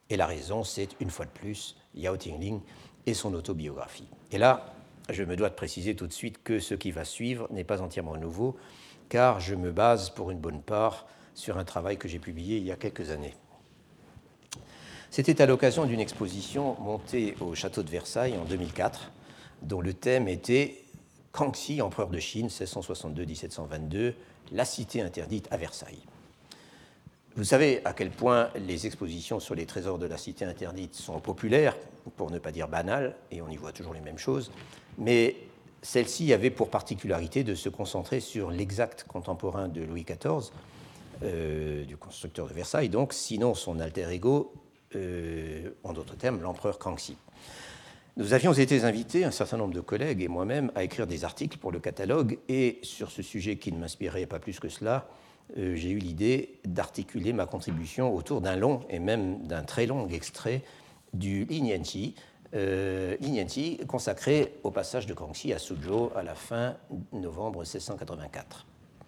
Et la raison, c'est, une fois de plus, Yao Tingling et son autobiographie. Et là, je me dois de préciser tout de suite que ce qui va suivre n'est pas entièrement nouveau, car je me base pour une bonne part sur un travail que j'ai publié il y a quelques années. C'était à l'occasion d'une exposition montée au château de Versailles en deux mille quatre, dont le thème était Kangxi, empereur de Chine, seize cent soixante-deux à dix-sept cent vingt-deux, la cité interdite à Versailles. Vous savez à quel point les expositions sur les trésors de la cité interdite sont populaires, pour ne pas dire banales, et on y voit toujours les mêmes choses, mais celle-ci avait pour particularité de se concentrer sur l'exact contemporain de Louis quatorze, euh, du constructeur de Versailles, donc, sinon son alter ego, euh, en d'autres termes, l'empereur Kangxi. Nous avions été invités, un certain nombre de collègues et moi-même, à écrire des articles pour le catalogue, et sur ce sujet qui ne m'inspirait pas plus que cela, euh, j'ai eu l'idée d'articuler ma contribution autour d'un long et même d'un très long extrait du Linianqi, euh, Linianqi consacré au passage de Kangxi à Suzhou à la fin novembre seize cent quatre-vingt-quatre.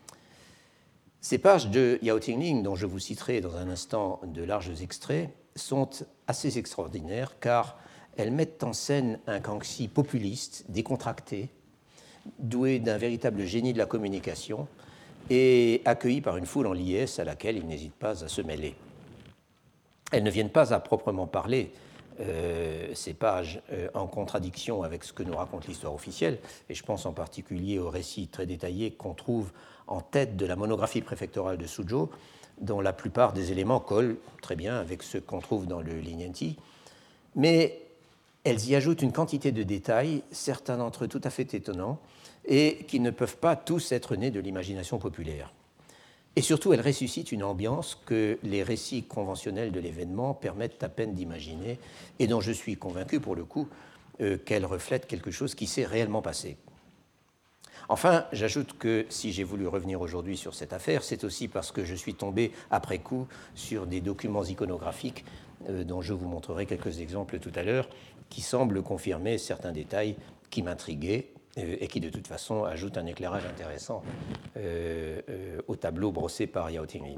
Ces pages de Yao Tingling, dont je vous citerai dans un instant de larges extraits, sont assez extraordinaires car elles mettent en scène un Kangxi populiste, décontracté, doué d'un véritable génie de la communication et accueilli par une foule en liesse à laquelle il n'hésite pas à se mêler. Elles ne viennent pas à proprement parler, euh, ces pages, euh, en contradiction avec ce que nous raconte l'histoire officielle, et je pense en particulier au récit très détaillé qu'on trouve en tête de la monographie préfectorale de Suzhou, dont la plupart des éléments collent très bien avec ce qu'on trouve dans le Linianqi, mais elles y ajoutent une quantité de détails, certains d'entre eux tout à fait étonnants, et qui ne peuvent pas tous être nés de l'imagination populaire. Et surtout, elles ressuscitent une ambiance que les récits conventionnels de l'événement permettent à peine d'imaginer, et dont je suis convaincu, pour le coup, euh, qu'elles reflètent quelque chose qui s'est réellement passé. Enfin, j'ajoute que si j'ai voulu revenir aujourd'hui sur cette affaire, c'est aussi parce que je suis tombé après coup sur des documents iconographiques euh, dont je vous montrerai quelques exemples tout à l'heure, qui semblent confirmer certains détails qui m'intriguaient euh, et qui de toute façon ajoutent un éclairage intéressant euh, euh, au tableau brossé par Yao Tingling.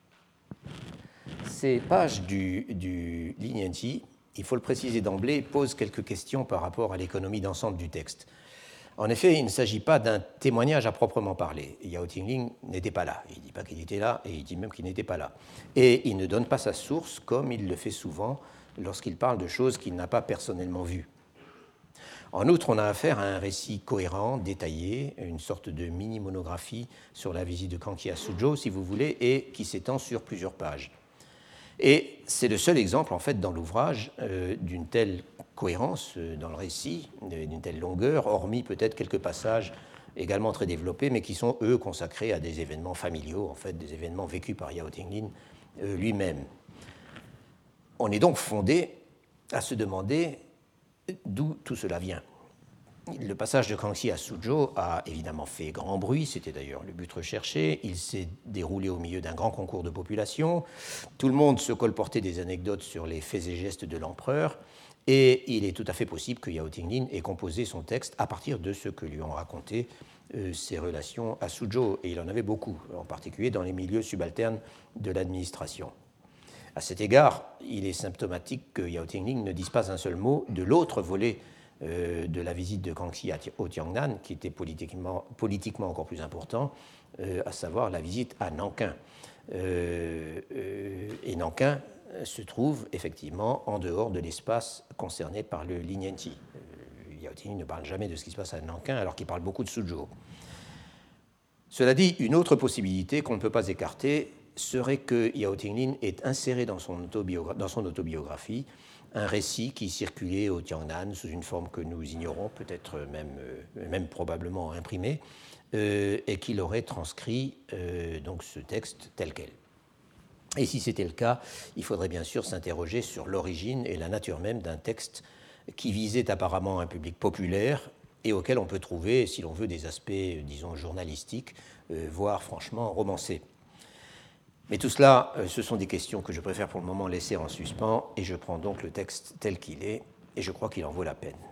Ces pages du, du Linianqi, il faut le préciser d'emblée, posent quelques questions par rapport à l'économie d'ensemble du texte. En effet, il ne s'agit pas d'un témoignage à proprement parler. Yao Tingling n'était pas là. Il ne dit pas qu'il était là, et il dit même qu'il n'était pas là. Et il ne donne pas sa source, comme il le fait souvent lorsqu'il parle de choses qu'il n'a pas personnellement vues. En outre, on a affaire à un récit cohérent, détaillé, une sorte de mini-monographie sur la visite de Kangxi à Suzhou, si vous voulez, et qui s'étend sur plusieurs pages. Et c'est le seul exemple, en fait, dans l'ouvrage euh, d'une telle cohérence euh, dans le récit, d'une telle longueur, hormis peut-être quelques passages également très développés, mais qui sont, eux, consacrés à des événements familiaux, en fait, des événements vécus par Yao Tingling euh, lui-même. On est donc fondé à se demander d'où tout cela vient. Le passage de Kangxi à Suzhou a évidemment fait grand bruit, c'était d'ailleurs le but recherché. Il s'est déroulé au milieu d'un grand concours de population. Tout le monde se colportait des anecdotes sur les faits et gestes de l'empereur, et il est tout à fait possible que Yao Tingling ait composé son texte à partir de ce que lui ont raconté euh, ses relations à Suzhou, et il en avait beaucoup, en particulier dans les milieux subalternes de l'administration. À cet égard, il est symptomatique que Yao Tingling ne dise pas un seul mot de l'autre volet euh, de la visite de Kangxi au Tiangnan, qui était politiquement, politiquement encore plus important, euh, à savoir la visite à Nankin. Euh, euh, et Nankin se trouve effectivement en dehors de l'espace concerné par le Linianqi. Euh, Yao Tingling ne parle jamais de ce qui se passe à Nankin, alors qu'il parle beaucoup de Suzhou. Cela dit, une autre possibilité qu'on ne peut pas écarter serait que Yao Tingling ait inséré dans son, autobiogra- dans son autobiographie un récit qui circulait au Tiangnan sous une forme que nous ignorons, peut-être même, euh, même probablement imprimée, euh, et qu'il aurait transcrit euh, donc ce texte tel quel. Et si c'était le cas, il faudrait bien sûr s'interroger sur l'origine et la nature même d'un texte qui visait apparemment un public populaire et auquel on peut trouver, si l'on veut, des aspects, disons, journalistiques, euh, voire franchement romancés. Mais tout cela, ce sont des questions que je préfère pour le moment laisser en suspens, et je prends donc le texte tel qu'il est, et je crois qu'il en vaut la peine.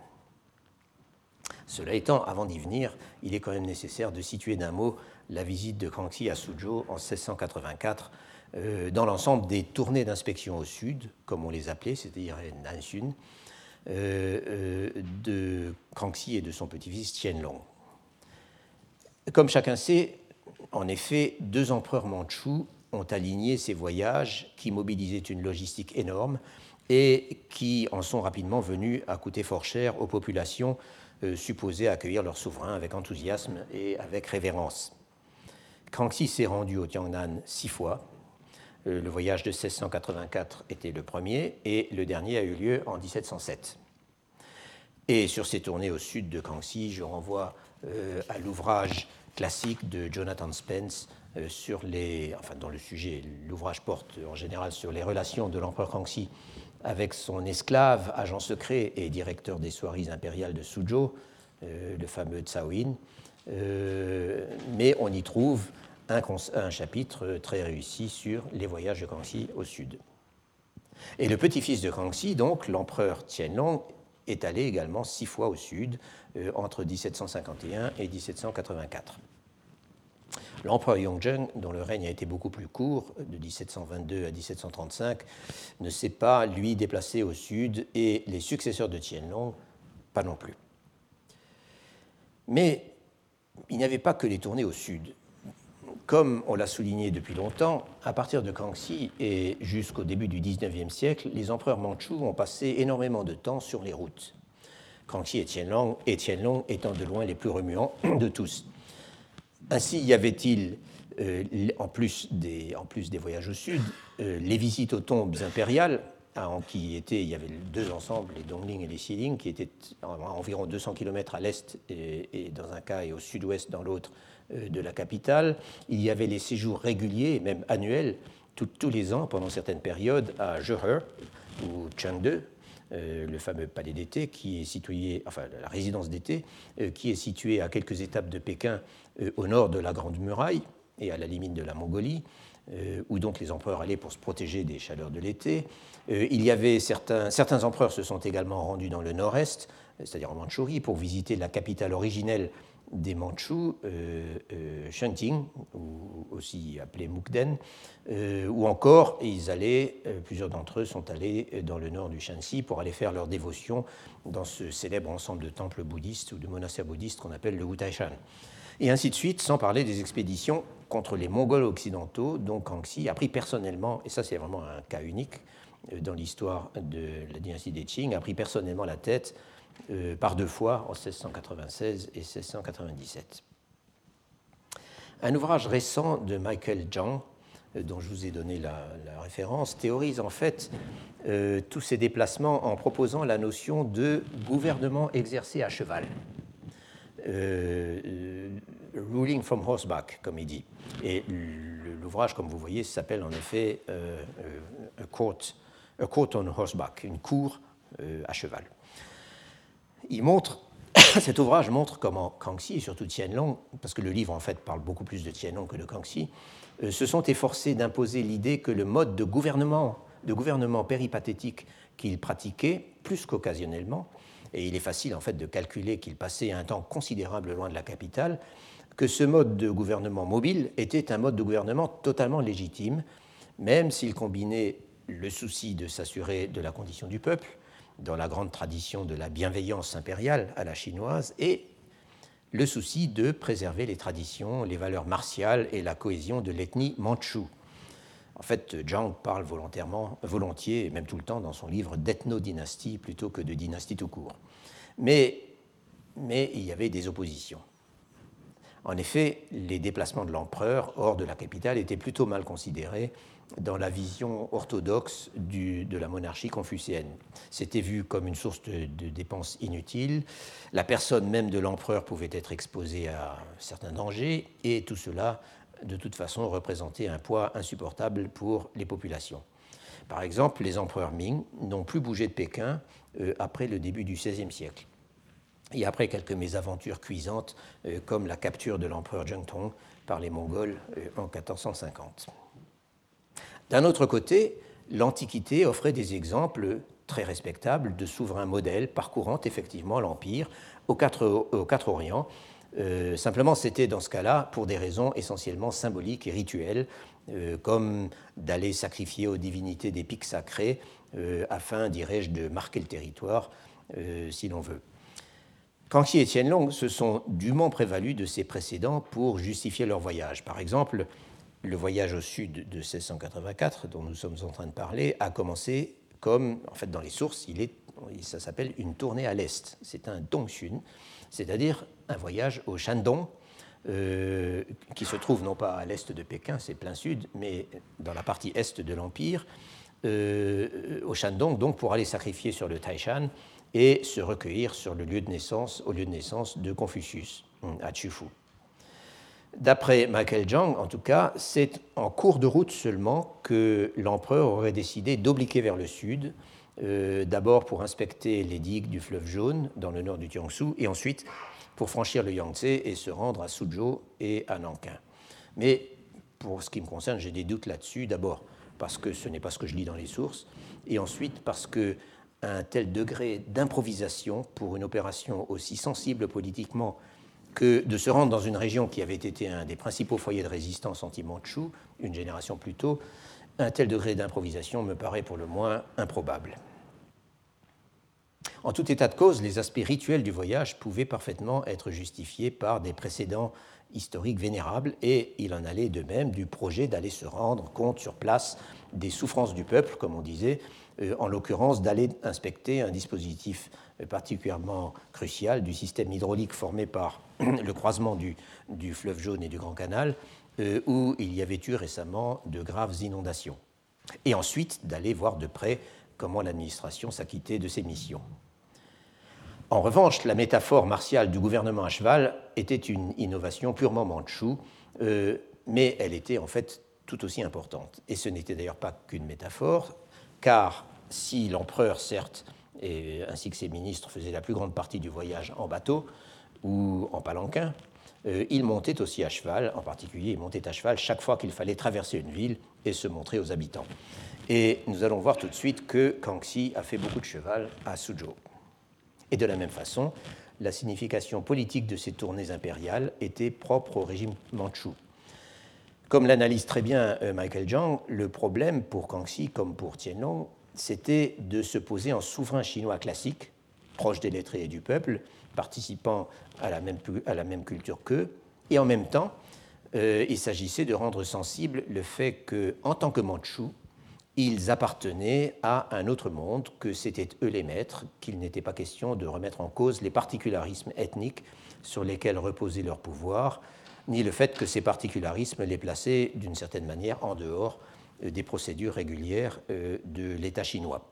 Cela étant, avant d'y venir, il est quand même nécessaire de situer d'un mot la visite de Kangxi à Suzhou en seize cent quatre-vingt-quatre, euh, dans l'ensemble des tournées d'inspection au sud, comme on les appelait, c'est-à-dire Nansun, euh, euh, de Kangxi et de son petit-fils Qianlong. Comme chacun sait, en effet, deux empereurs mandchous ont aligné ces voyages qui mobilisaient une logistique énorme et qui en sont rapidement venus à coûter fort cher aux populations euh, supposées accueillir leur souverain avec enthousiasme et avec révérence. Kangxi s'est rendu au Tiangnan six fois. Euh, le voyage de seize cent quatre-vingt-quatre était le premier et le dernier a eu lieu en dix-sept cent sept. Et sur ces tournées au sud de Kangxi, je renvoie euh, à l'ouvrage classique de Jonathan Spence euh, sur les, enfin dans le sujet, l'ouvrage porte en général sur les relations de l'empereur Kangxi avec son esclave, agent secret et directeur des soieries impériales de Suzhou, euh, le fameux Cao Yin. Euh, mais on y trouve un, un chapitre très réussi sur les voyages de Kangxi au sud. Et le petit-fils de Kangxi, donc l'empereur Qianlong, est allé également six fois au sud, euh, entre dix-sept cent cinquante et un et dix-sept cent quatre-vingt-quatre. L'empereur Yongzheng, dont le règne a été beaucoup plus court, de dix-sept cent vingt-deux à dix-sept cent trente-cinq, ne s'est pas, lui, déplacé au sud, et les successeurs de Qianlong, pas non plus. Mais il n'y avait pas que les tournées au sud. Comme on l'a souligné depuis longtemps, à partir de Kangxi et jusqu'au début du dix-neuvième siècle, les empereurs mandchous ont passé énormément de temps sur les routes. Kangxi et Qianlong, et Qianlong étant de loin les plus remuants de tous. Ainsi y avait-il, euh, en, plus des, en plus des voyages au sud, euh, les visites aux tombes impériales, hein, qui étaient, il y avait deux ensembles, les Dongling et les Xiling, qui étaient à environ deux cents kilomètres à l'est et, et dans un cas et au sud-ouest dans l'autre euh, de la capitale. Il y avait les séjours réguliers, même annuels, tout, tous les ans, pendant certaines périodes, à Zhehe ou Chengde, Euh, le fameux palais d'été, qui est situé, enfin la résidence d'été, euh, qui est située à quelques étapes de Pékin, euh, au nord de la Grande Muraille et à la limite de la Mongolie, euh, où donc les empereurs allaient pour se protéger des chaleurs de l'été. Euh, il y avait certains, certains empereurs se sont également rendus dans le nord-est, c'est-à-dire en Mandchourie, pour visiter la capitale originelle des Mandchous, euh, euh, Shenting, ou aussi appelé Mukden, euh, ou encore, ils allaient, euh, plusieurs d'entre eux sont allés dans le nord du Shanxi pour aller faire leur dévotion dans ce célèbre ensemble de temples bouddhistes ou de monastères bouddhistes qu'on appelle le Wutaishan. Et ainsi de suite, sans parler des expéditions contre les Mongols occidentaux, dont Kangxi a pris personnellement, et ça c'est vraiment un cas unique dans l'histoire de la dynastie des Qing, a pris personnellement la tête Euh, par deux fois, en seize cent quatre-vingt-seize et seize cent quatre-vingt-dix-sept. Un ouvrage récent de Michael Zhang, euh, dont je vous ai donné la, la référence, théorise en fait euh, tous ces déplacements en proposant la notion de gouvernement exercé à cheval. Euh, euh, ruling from horseback, comme il dit. Et l'ouvrage, comme vous voyez, s'appelle en effet euh, a, court, a court on horseback, une cour euh, à cheval. Il montre, cet ouvrage montre comment Kangxi et surtout Qianlong, parce que le livre en fait parle beaucoup plus de Qianlong que de Kangxi, euh, se sont efforcés d'imposer l'idée que le mode de gouvernement, de gouvernement péripathétique qu'ils pratiquaient, plus qu'occasionnellement, et il est facile en fait de calculer qu'ils passaient un temps considérable loin de la capitale, que ce mode de gouvernement mobile était un mode de gouvernement totalement légitime, même s'il combinait le souci de s'assurer de la condition du peuple, dans la grande tradition de la bienveillance impériale à la chinoise, et le souci de préserver les traditions, les valeurs martiales et la cohésion de l'ethnie mandchoue. En fait, Zhang parle volontairement, volontiers, et même tout le temps dans son livre, d'ethno-dynastie plutôt que de dynastie tout court. Mais, mais il y avait des oppositions. En effet, les déplacements de l'empereur hors de la capitale étaient plutôt mal considérés dans la vision orthodoxe du, de la monarchie confucéenne. C'était vu comme une source de, de dépenses inutiles. La personne même de l'empereur pouvait être exposée à certains dangers, et tout cela, de toute façon, représentait un poids insupportable pour les populations. Par exemple, les empereurs Ming n'ont plus bougé de Pékin euh, après le début du seizième siècle. Et après quelques mésaventures cuisantes, euh, comme la capture de l'empereur Zhengtong par les Mongols euh, en quatorze cent cinquante. D'un autre côté, l'Antiquité offrait des exemples très respectables de souverains modèles parcourant effectivement l'Empire aux quatre, aux quatre Orients. Euh, simplement, c'était dans ce cas-là pour des raisons essentiellement symboliques et rituelles, euh, comme d'aller sacrifier aux divinités des pics sacrés, euh, afin, dirais-je, de marquer le territoire, euh, si l'on veut. Kangxi et Qianlong se sont dûment prévalus de ces précédents pour justifier leur voyage. Par exemple, le voyage au sud de seize cent quatre-vingt-quatre, dont nous sommes en train de parler, a commencé comme, en fait, dans les sources, il est, ça s'appelle une tournée à l'est. C'est un dongxun, c'est-à-dire un voyage au Shandong, euh, qui se trouve non pas à l'est de Pékin, c'est plein sud, mais dans la partie est de l'Empire, euh, au Shandong, donc pour aller sacrifier sur le Taishan et se recueillir sur le lieu de naissance, au lieu de naissance de Confucius, à Chufu. D'après Michael Zhang, en tout cas, c'est en cours de route seulement que l'empereur aurait décidé d'obliquer vers le sud, euh, d'abord pour inspecter les digues du fleuve Jaune dans le nord du Jiangsu, et ensuite pour franchir le Yangtze et se rendre à Suzhou et à Nankin. Mais pour ce qui me concerne, j'ai des doutes là-dessus, d'abord parce que ce n'est pas ce que je lis dans les sources, et ensuite parce qu'un tel degré d'improvisation pour une opération aussi sensible politiquement que de se rendre dans une région qui avait été un des principaux foyers de résistance anti-mandchoue, une génération plus tôt, un tel degré d'improvisation me paraît pour le moins improbable. En tout état de cause, les aspects rituels du voyage pouvaient parfaitement être justifiés par des précédents historiques vénérables, et il en allait de même du projet d'aller se rendre compte sur place des souffrances du peuple, comme on disait, euh, en l'occurrence d'aller inspecter un dispositif particulièrement crucial du système hydraulique formé par le croisement du, du fleuve Jaune et du Grand Canal, euh, où il y avait eu récemment de graves inondations. Et ensuite d'aller voir de près comment l'administration s'acquittait de ses missions. En revanche, la métaphore martiale du gouvernement à cheval était une innovation purement mandchoue, euh, mais elle était en fait tout aussi importante. Et ce n'était d'ailleurs pas qu'une métaphore, car si l'empereur, certes, et, ainsi que ses ministres, faisaient la plus grande partie du voyage en bateau ou en palanquin, euh, ils montaient aussi à cheval, en particulier ils montaient à cheval chaque fois qu'il fallait traverser une ville et se montrer aux habitants. Et nous allons voir tout de suite que Kangxi a fait beaucoup de cheval à Suzhou. Et de la même façon, la signification politique de ces tournées impériales était propre au régime mandchou. Comme l'analyse très bien Michael Zhang, le problème pour Kangxi comme pour Qianlong, c'était de se poser en souverain chinois classique, proche des lettrés et du peuple, participant à la même, à la même culture qu'eux, et en même temps, euh, il s'agissait de rendre sensible le fait qu'en tant que mandchous, ils appartenaient à un autre monde, que c'étaient eux les maîtres, qu'il n'était pas question de remettre en cause les particularismes ethniques sur lesquels reposait leur pouvoir, ni le fait que ces particularismes les plaçaient d'une certaine manière en dehors des procédures régulières de l'État chinois.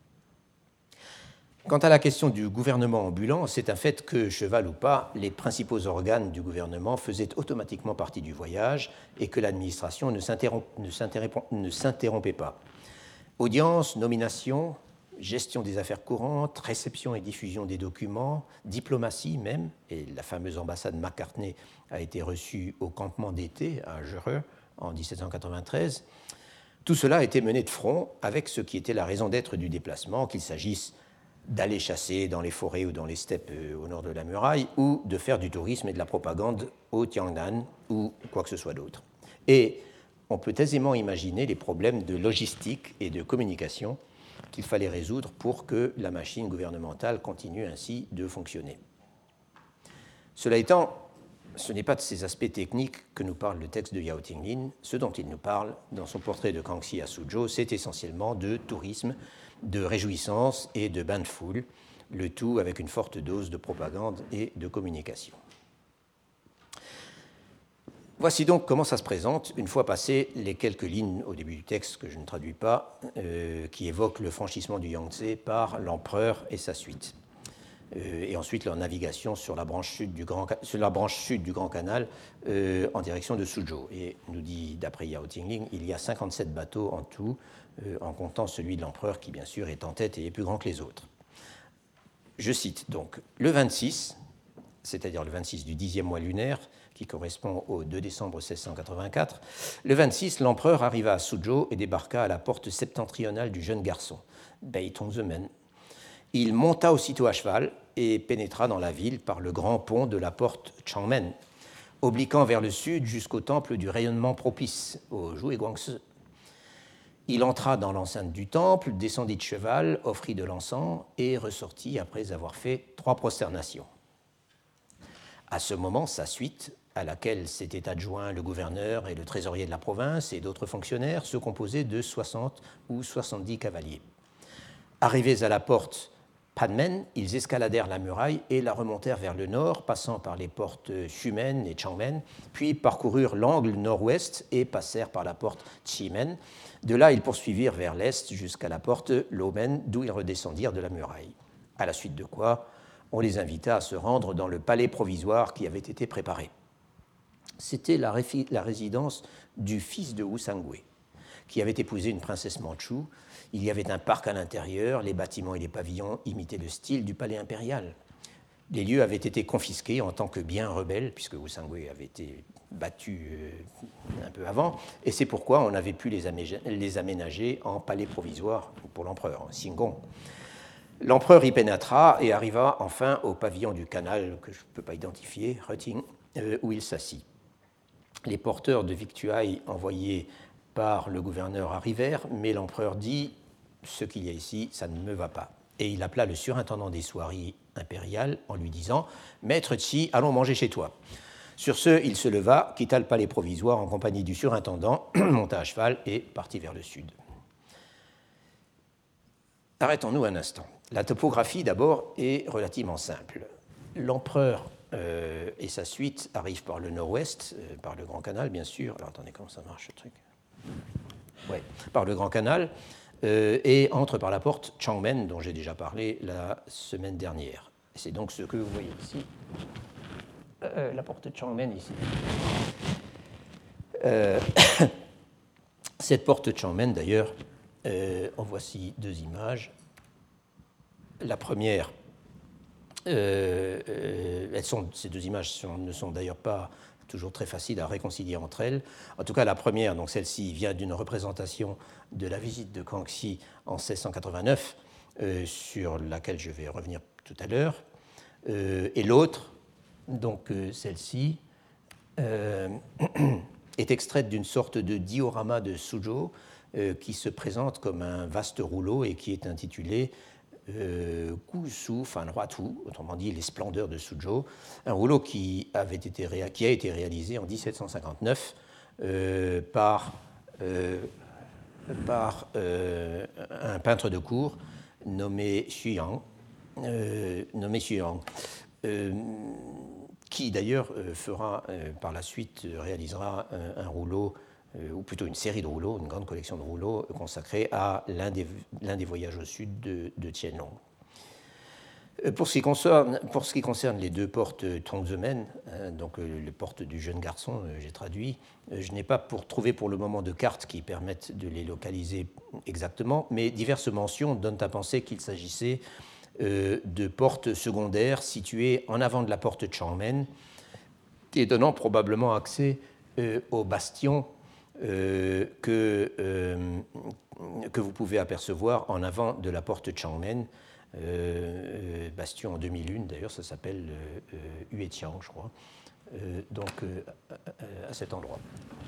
Quant à la question du gouvernement ambulant, c'est un fait que, cheval ou pas, les principaux organes du gouvernement faisaient automatiquement partie du voyage et que l'administration ne s'interrompait pas. Audience, nomination, gestion des affaires courantes, réception et diffusion des documents, diplomatie même, et la fameuse ambassade McCartney a été reçue au campement d'été à Jure en dix-sept cent quatre-vingt-treize. Tout cela a été mené de front avec ce qui était la raison d'être du déplacement, qu'il s'agisse d'aller chasser dans les forêts ou dans les steppes au nord de la muraille, ou de faire du tourisme et de la propagande au Tiangnan ou quoi que ce soit d'autre. Et on peut aisément imaginer les problèmes de logistique et de communication qu'il fallait résoudre pour que la machine gouvernementale continue ainsi de fonctionner. Cela étant, ce n'est pas de ces aspects techniques que nous parle le texte de Yao Tinglin. Ce dont il nous parle dans son portrait de Kangxi à Suzhou, c'est essentiellement de tourisme, de réjouissance et de bain de foule, le tout avec une forte dose de propagande et de communication. Voici donc comment ça se présente, une fois passées les quelques lignes au début du texte que je ne traduis pas, euh, qui évoquent le franchissement du Yangtze par l'empereur et sa suite, euh, et ensuite leur navigation sur la branche sud du Grand, sur la branche sud du Grand Canal euh, en direction de Suzhou. Et nous dit, d'après Yao Tinglin, il y a cinquante-sept bateaux en tout, euh, en comptant celui de l'empereur qui, bien sûr, est en tête et est plus grand que les autres. Je cite donc le vingt-six, c'est-à-dire le vingt-six du dixième mois lunaire, qui correspond au deux décembre seize cent quatre-vingt-quatre, le vingt-six, l'empereur arriva à Suzhou et débarqua à la porte septentrionale du jeune garçon, Bei Tongzemen. Il monta aussitôt à cheval et pénétra dans la ville par le grand pont de la porte Changmen. obliquant vers le sud jusqu'au temple du rayonnement propice, au Joué Guangse. Il entra dans l'enceinte du temple, descendit de cheval, offrit de l'encens et ressortit après avoir fait trois prosternations. À ce moment, sa suite, à laquelle s'étaient adjoints le gouverneur et le trésorier de la province et d'autres fonctionnaires, se composait de soixante ou soixante-dix cavaliers. Arrivés à la porte Panmen, ils escaladèrent la muraille et la remontèrent vers le nord, passant par les portes Xumen et Changmen, puis parcoururent l'angle nord-ouest et passèrent par la porte Qimen. De là, ils poursuivirent vers l'est jusqu'à la porte Lomen, d'où ils redescendirent de la muraille. À la suite de quoi, on les invita à se rendre dans le palais provisoire qui avait été préparé. C'était la, réfi- la résidence du fils de Wu Sangui, qui avait épousé une princesse mandchoue. Il y avait un parc à l'intérieur, les bâtiments et les pavillons imitaient le style du palais impérial. Les lieux avaient été confisqués en tant que biens rebelles, puisque Wu Sangui avait été battu euh, un peu avant, et c'est pourquoi on avait pu les, amé- les aménager en palais provisoire pour l'empereur, Xingong. L'empereur y pénétra et arriva enfin au pavillon du canal, que je ne peux pas identifier, Röting, euh, où il s'assit. Les porteurs de victuailles envoyés par le gouverneur arrivèrent, mais l'empereur dit « Ce qu'il y a ici, ça ne me va pas ». Et il appela le surintendant des soieries impériales en lui disant « Maître Tsi, allons manger chez toi ». Sur ce, il se leva, quitta le palais provisoire en compagnie du surintendant, monta à cheval et partit vers le sud. Arrêtons-nous un instant. La topographie, d'abord, est relativement simple. L'empereur euh, et sa suite arrivent par le nord-ouest, euh, par le Grand Canal, bien sûr. Alors, attendez, comment ça marche, ce truc ? Ouais, par le Grand Canal, euh, et entre par la porte Changmen, dont j'ai déjà parlé la semaine dernière. C'est donc ce que vous voyez ici, euh, la porte Changmen, ici. Euh, cette porte Changmen, d'ailleurs, euh, en voici deux images. La première, euh, euh, elles sont, ces deux images sont, ne sont d'ailleurs pas toujours très faciles à réconcilier entre elles. En tout cas, la première, donc celle-ci, vient d'une représentation de la visite de Kangxi en seize cent quatre-vingt-neuf, euh, sur laquelle je vais revenir tout à l'heure. Euh, et l'autre, donc euh, celle-ci, euh, est extraite d'une sorte de diorama de Suzhou euh, qui se présente comme un vaste rouleau et qui est intitulé Euh, Kusu Fan Huatu, autrement dit les splendeurs de Suzhou, un rouleau qui, avait été réa- qui a été réalisé en dix-sept cent cinquante-neuf euh, par, euh, par euh, un peintre de cour nommé Xu Yang, euh, nommé Xu Yang euh, qui d'ailleurs euh, fera euh, par la suite euh, réalisera un, un rouleau Euh, ou plutôt une série de rouleaux, une grande collection de rouleaux consacrée à l'un des, l'un des voyages au sud de, de Tianlong. Pour ce, qui concerne, pour ce qui concerne les deux portes Tongzemen, hein, donc euh, les portes du jeune garçon, euh, j'ai traduit, euh, je n'ai pas pour, trouvé pour le moment de cartes qui permettent de les localiser exactement, mais diverses mentions donnent à penser qu'il s'agissait euh, de portes secondaires situées en avant de la porte Changmen et donnant probablement accès euh, au bastion Euh, que, euh, que vous pouvez apercevoir en avant de la porte Changmen, euh, bastion en deux mille un, d'ailleurs ça s'appelle euh, Huetian, je crois, euh, donc euh, à cet endroit.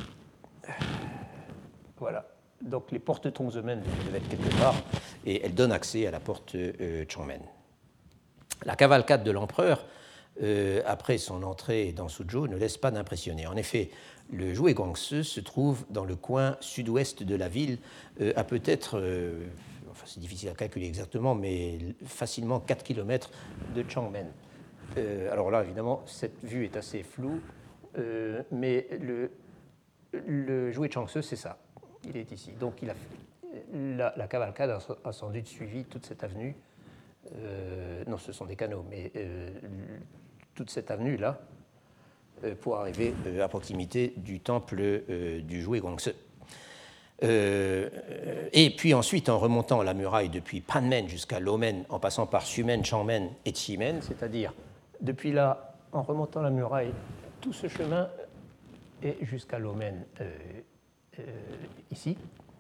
Voilà, donc les portes Tongzemen devaient être quelque part, et elles donnent accès à la porte euh, Changmen. La cavalcade de l'empereur, euh, après son entrée dans Suzhou, ne laisse pas d'impressionner. En effet, le Joué Guangse se trouve dans le coin sud-ouest de la ville, euh, à peut-être, euh, enfin c'est difficile à calculer exactement, mais facilement quatre kilomètres de Changmen. Euh, alors là, évidemment, cette vue est assez floue, euh, mais le, le Joué Guangse, c'est ça. Il est ici. Donc il a, la, la cavalcade a, a sans doute suivi toute cette avenue. Euh, non, ce sont des canaux, mais euh, toute cette avenue-là, pour arriver à proximité du temple euh, du Joué Guangse. Euh, et puis ensuite, en remontant la muraille depuis Panmen jusqu'à Lomen, en passant par Xumen, Changmen et Qimen, c'est-à-dire depuis là, en remontant la muraille, tout ce chemin est jusqu'à Lomen, euh, euh, ici.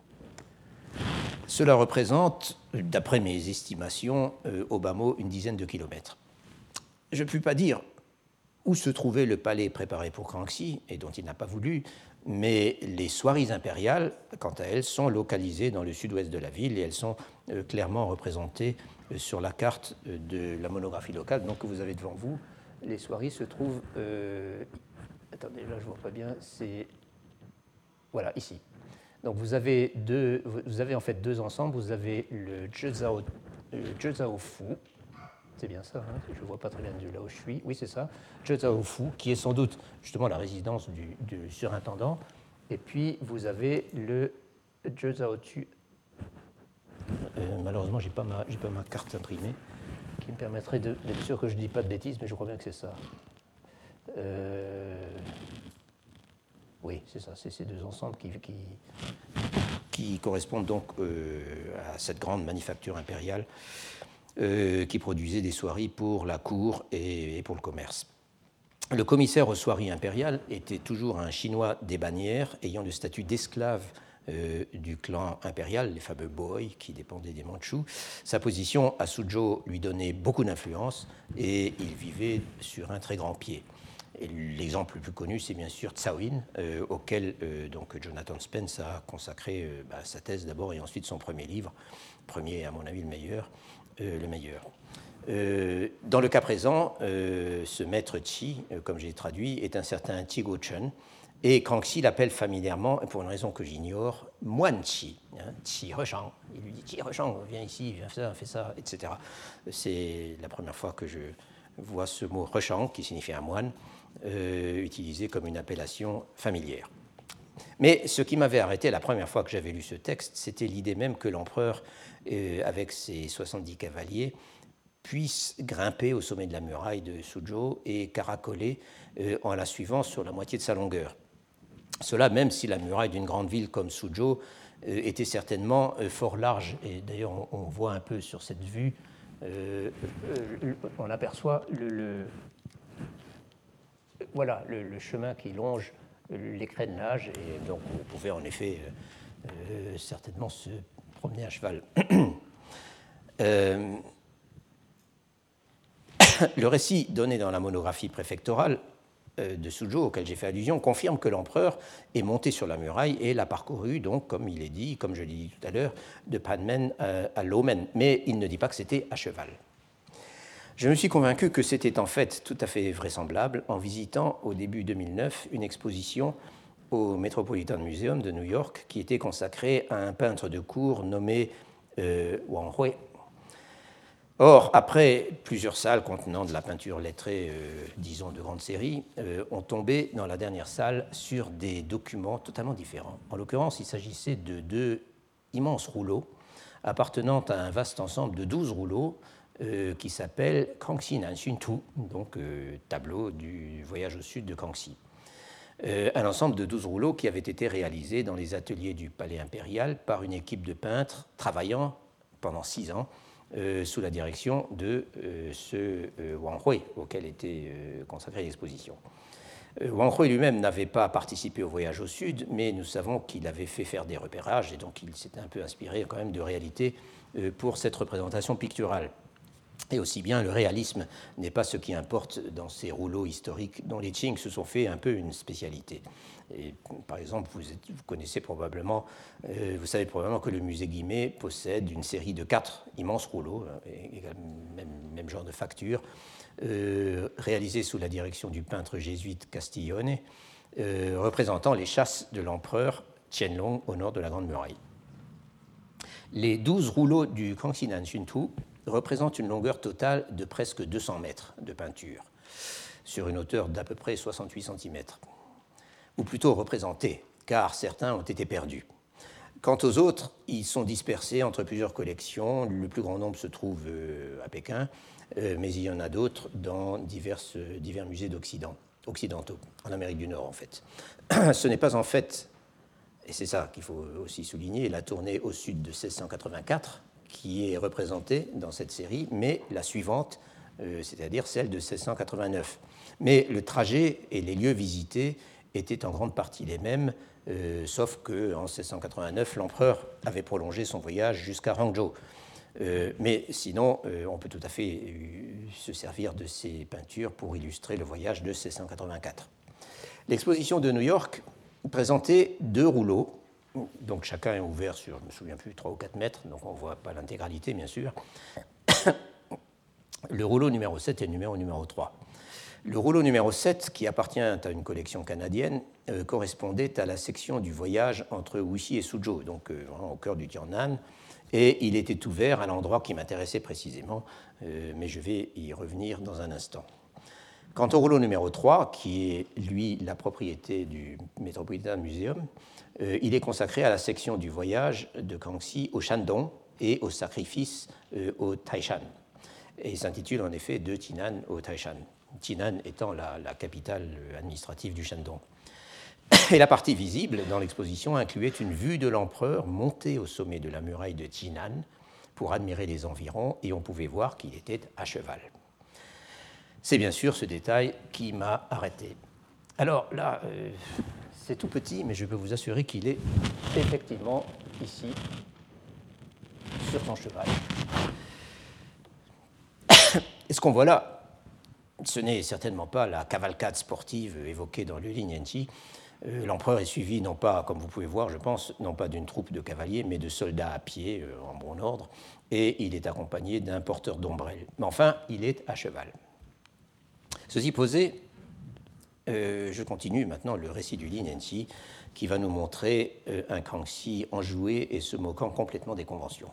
Cela représente, d'après mes estimations, euh, au bas mot, une dizaine de kilomètres. Je ne puis pas dire où se trouvait le palais préparé pour Kangxi, et dont il n'a pas voulu, mais les soieries impériales, quant à elles, sont localisées dans le sud-ouest de la ville et elles sont euh, clairement représentées euh, sur la carte euh, de la monographie locale. Donc, que vous avez devant vous, les soieries se trouvent... Euh, attendez, là, je ne vois pas bien, c'est... Voilà, ici. Donc, vous avez, deux, vous avez en fait deux ensembles. Vous avez le Zhezhao, euh, Zhezaofu, c'est bien ça, hein, je ne vois pas très bien de là où je suis. Oui, c'est ça, Zhezaofu, qui est sans doute justement la résidence du, du surintendant. Et puis, vous avez le Zhezaotu. Euh, malheureusement, je n'ai pas, pas ma carte imprimée, qui me permettrait de, d'être sûr que je ne dis pas de bêtises, mais je crois bien que c'est ça. Euh... Oui, c'est ça, c'est ces deux ensembles qui, qui, qui correspondent donc euh, à cette grande manufacture impériale euh, qui produisait des soieries pour la cour et, et pour le commerce. Le commissaire aux soieries impériales était toujours un Chinois des bannières ayant le statut d'esclave euh, du clan impérial, les fameux Boï qui dépendaient des Mandchous. Sa position à Suzhou lui donnait beaucoup d'influence et il vivait sur un très grand pied. Et l'exemple le plus connu, c'est bien sûr Tsawin, euh, auquel euh, donc Jonathan Spence a consacré euh, bah, sa thèse d'abord et ensuite son premier livre, premier à mon avis le meilleur. Euh, le meilleur. Euh, dans le cas présent, euh, ce maître Qi, euh, comme j'ai traduit, est un certain Qi Guochen, et Kangxi l'appelle familièrement, pour une raison que j'ignore, moine Qi, hein, Qi Reshang. Il lui dit Qi Reshang, viens ici, viens faire ça, fais ça, et cetera. C'est la première fois que je vois ce mot Reshang, qui signifie un moine, euh, utilisé comme une appellation familière. Mais ce qui m'avait arrêté la première fois que j'avais lu ce texte, c'était l'idée même que l'empereur, euh, avec ses soixante-dix cavaliers, puisse grimper au sommet de la muraille de Suzhou et caracoler euh, en la suivant sur la moitié de sa longueur. Cela même si la muraille d'une grande ville comme Suzhou euh, était certainement euh, fort large. Et d'ailleurs, on, on voit un peu sur cette vue, euh, euh, on aperçoit le, le, voilà, le, le chemin qui longe les crénellages, et donc vous pouvez en effet euh, euh, certainement se promener à cheval. euh, le récit donné dans la monographie préfectorale euh, de Suzhou, auquel j'ai fait allusion, confirme que l'empereur est monté sur la muraille et l'a parcouru, donc, comme il est dit, comme je l'ai dit tout à l'heure, de Panmen à, à Lomen, mais il ne dit pas que c'était à cheval. Je me suis convaincu que c'était en fait tout à fait vraisemblable en visitant au début deux mille neuf une exposition au Metropolitan Museum de New York qui était consacrée à un peintre de cour nommé euh, Wang Hui. Or, après plusieurs salles contenant de la peinture lettrée, euh, disons de grande série, euh, ont tombé dans la dernière salle sur des documents totalement différents. En l'occurrence, il s'agissait de deux immenses rouleaux appartenant à un vaste ensemble de douze rouleaux Euh, qui s'appelle Kangxi Nanshin Tu, donc euh, tableau du voyage au sud de Kangxi. Euh, un ensemble de douze rouleaux qui avait été réalisé dans les ateliers du palais impérial par une équipe de peintres travaillant pendant six ans euh, sous la direction de euh, ce euh, Wang Hui, auquel était euh, consacrée l'exposition. Euh, Wang Hui lui-même n'avait pas participé au voyage au sud, mais nous savons qu'il avait fait faire des repérages et donc il s'était un peu inspiré quand même de réalité euh, pour cette représentation picturale. Et aussi bien, le réalisme n'est pas ce qui importe dans ces rouleaux historiques dont les Qing se sont fait un peu une spécialité. Et, par exemple, vous, êtes, vous connaissez probablement, euh, vous savez probablement que le musée Guimet possède une série de quatre immenses rouleaux, et, et même, même genre de facture, euh, réalisés sous la direction du peintre jésuite Castiglione, euh, représentant les chasses de l'empereur Qianlong au nord de la Grande Muraille. Les douze rouleaux du Kangxi Nanshin Tu représente une longueur totale de presque deux cents mètres de peinture, sur une hauteur d'à peu près soixante-huit centimètres, ou plutôt représentés, car certains ont été perdus. Quant aux autres, ils sont dispersés entre plusieurs collections. Le plus grand nombre se trouve à Pékin, mais il y en a d'autres dans divers, divers musées d'Occident, occidentaux, en Amérique du Nord en fait. Ce n'est pas en fait, et c'est ça qu'il faut aussi souligner, la tournée au sud de seize cent quatre-vingt-quatre, qui est représentée dans cette série, mais la suivante, euh, c'est-à-dire celle de seize cent quatre-vingt-neuf. Mais le trajet et les lieux visités étaient en grande partie les mêmes, euh, sauf qu'en seize cent quatre-vingt-neuf, l'empereur avait prolongé son voyage jusqu'à Hangzhou. Euh, mais sinon, euh, on peut tout à fait euh, se servir de ces peintures pour illustrer le voyage de seize cent quatre-vingt-quatre. L'exposition de New York présentait deux rouleaux, donc chacun est ouvert sur, je ne me souviens plus, trois ou quatre mètres, donc on ne voit pas l'intégralité, bien sûr. Le rouleau numéro sept et le numéro numéro trois. Le rouleau numéro sept, qui appartient à une collection canadienne, euh, correspondait à la section du voyage entre Wuxi et Suzhou, donc euh, vraiment au cœur du Tiannan, et il était ouvert à l'endroit qui m'intéressait précisément, euh, mais je vais y revenir dans un instant. Quant au rouleau numéro trois, qui est, lui, la propriété du Metropolitan Museum, euh, il est consacré à la section du voyage de Kangxi au Shandong et au sacrifice euh, au Taishan. Et il s'intitule en effet de Tinan au Taishan, Tinan étant la, la capitale administrative du Shandong. Et la partie visible dans l'exposition incluait une vue de l'empereur monté au sommet de la muraille de Tinan pour admirer les environs, et on pouvait voir qu'il était à cheval. C'est bien sûr ce détail qui m'a arrêté. Alors là, euh, c'est tout petit, mais je peux vous assurer qu'il est effectivement ici, sur son cheval. Et ce qu'on voit là, ce n'est certainement pas la cavalcade sportive évoquée dans le Lin Yanqi. Euh, l'empereur est suivi, non pas, comme vous pouvez voir, je pense, non pas d'une troupe de cavaliers, mais de soldats à pied, euh, en bon ordre, et il est accompagné d'un porteur d'ombrelle. Mais enfin, il est à cheval. Ceci posé, euh, je continue maintenant le récit du Lin Yanqi, qui va nous montrer euh, un Kangxi enjoué et se moquant complètement des conventions.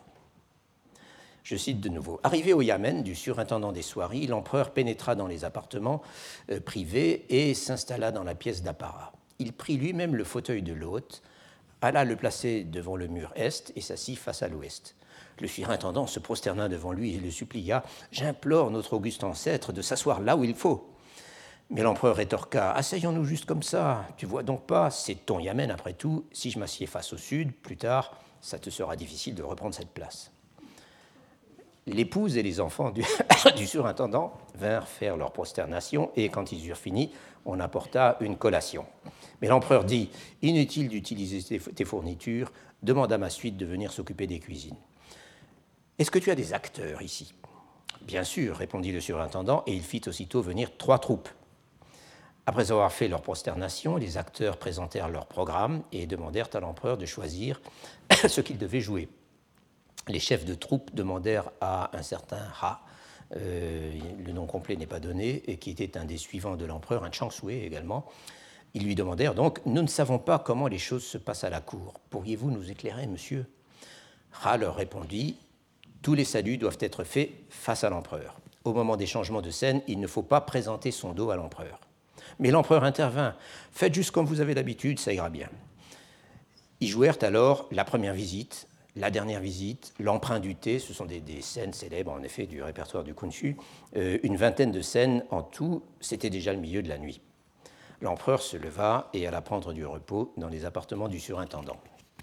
Je cite de nouveau. Arrivé au yamen du surintendant des soieries, l'empereur pénétra dans les appartements euh, privés et s'installa dans la pièce d'apparat. Il prit lui-même le fauteuil de l'hôte, alla le placer devant le mur est et s'assit face à l'ouest. Le surintendant se prosterna devant lui et le supplia « J'implore notre auguste ancêtre de s'asseoir là où il faut. » Mais l'empereur rétorqua « Asseyons-nous juste comme ça. Tu vois donc pas, c'est ton yamen après tout. Si je m'assieds face au sud, plus tard, ça te sera difficile de reprendre cette place. » L'épouse et les enfants du, du surintendant vinrent faire leur prosternation, et quand ils eurent fini, on apporta une collation. Mais l'empereur dit « Inutile d'utiliser tes fournitures, demande à ma suite de venir s'occuper des cuisines. » « Est-ce que tu as des acteurs ici ?»« Bien sûr, répondit le surintendant, et il fit aussitôt venir trois troupes. Après avoir fait leur prosternation, les acteurs présentèrent leur programme et demandèrent à l'empereur de choisir ce qu'il devait jouer. Les chefs de troupes demandèrent à un certain Ha, euh, le nom complet n'est pas donné, et qui était un des suivants de l'empereur, un Chang Sui également. Ils lui demandèrent donc « Nous ne savons pas comment les choses se passent à la cour. Pourriez-vous nous éclairer, monsieur ?» Ha leur répondit « Tous les saluts doivent être faits face à l'empereur. Au moment des changements de scène, il ne faut pas présenter son dos à l'empereur. » Mais l'empereur intervint « Faites juste comme vous avez l'habitude, ça ira bien. » Ils jouèrent alors la première visite, la dernière visite, l'emprunt du thé, ce sont des, des scènes célèbres en effet du répertoire du Kunshu, euh, une vingtaine de scènes en tout, c'était déjà le milieu de la nuit. L'empereur se leva et alla prendre du repos dans les appartements du surintendant.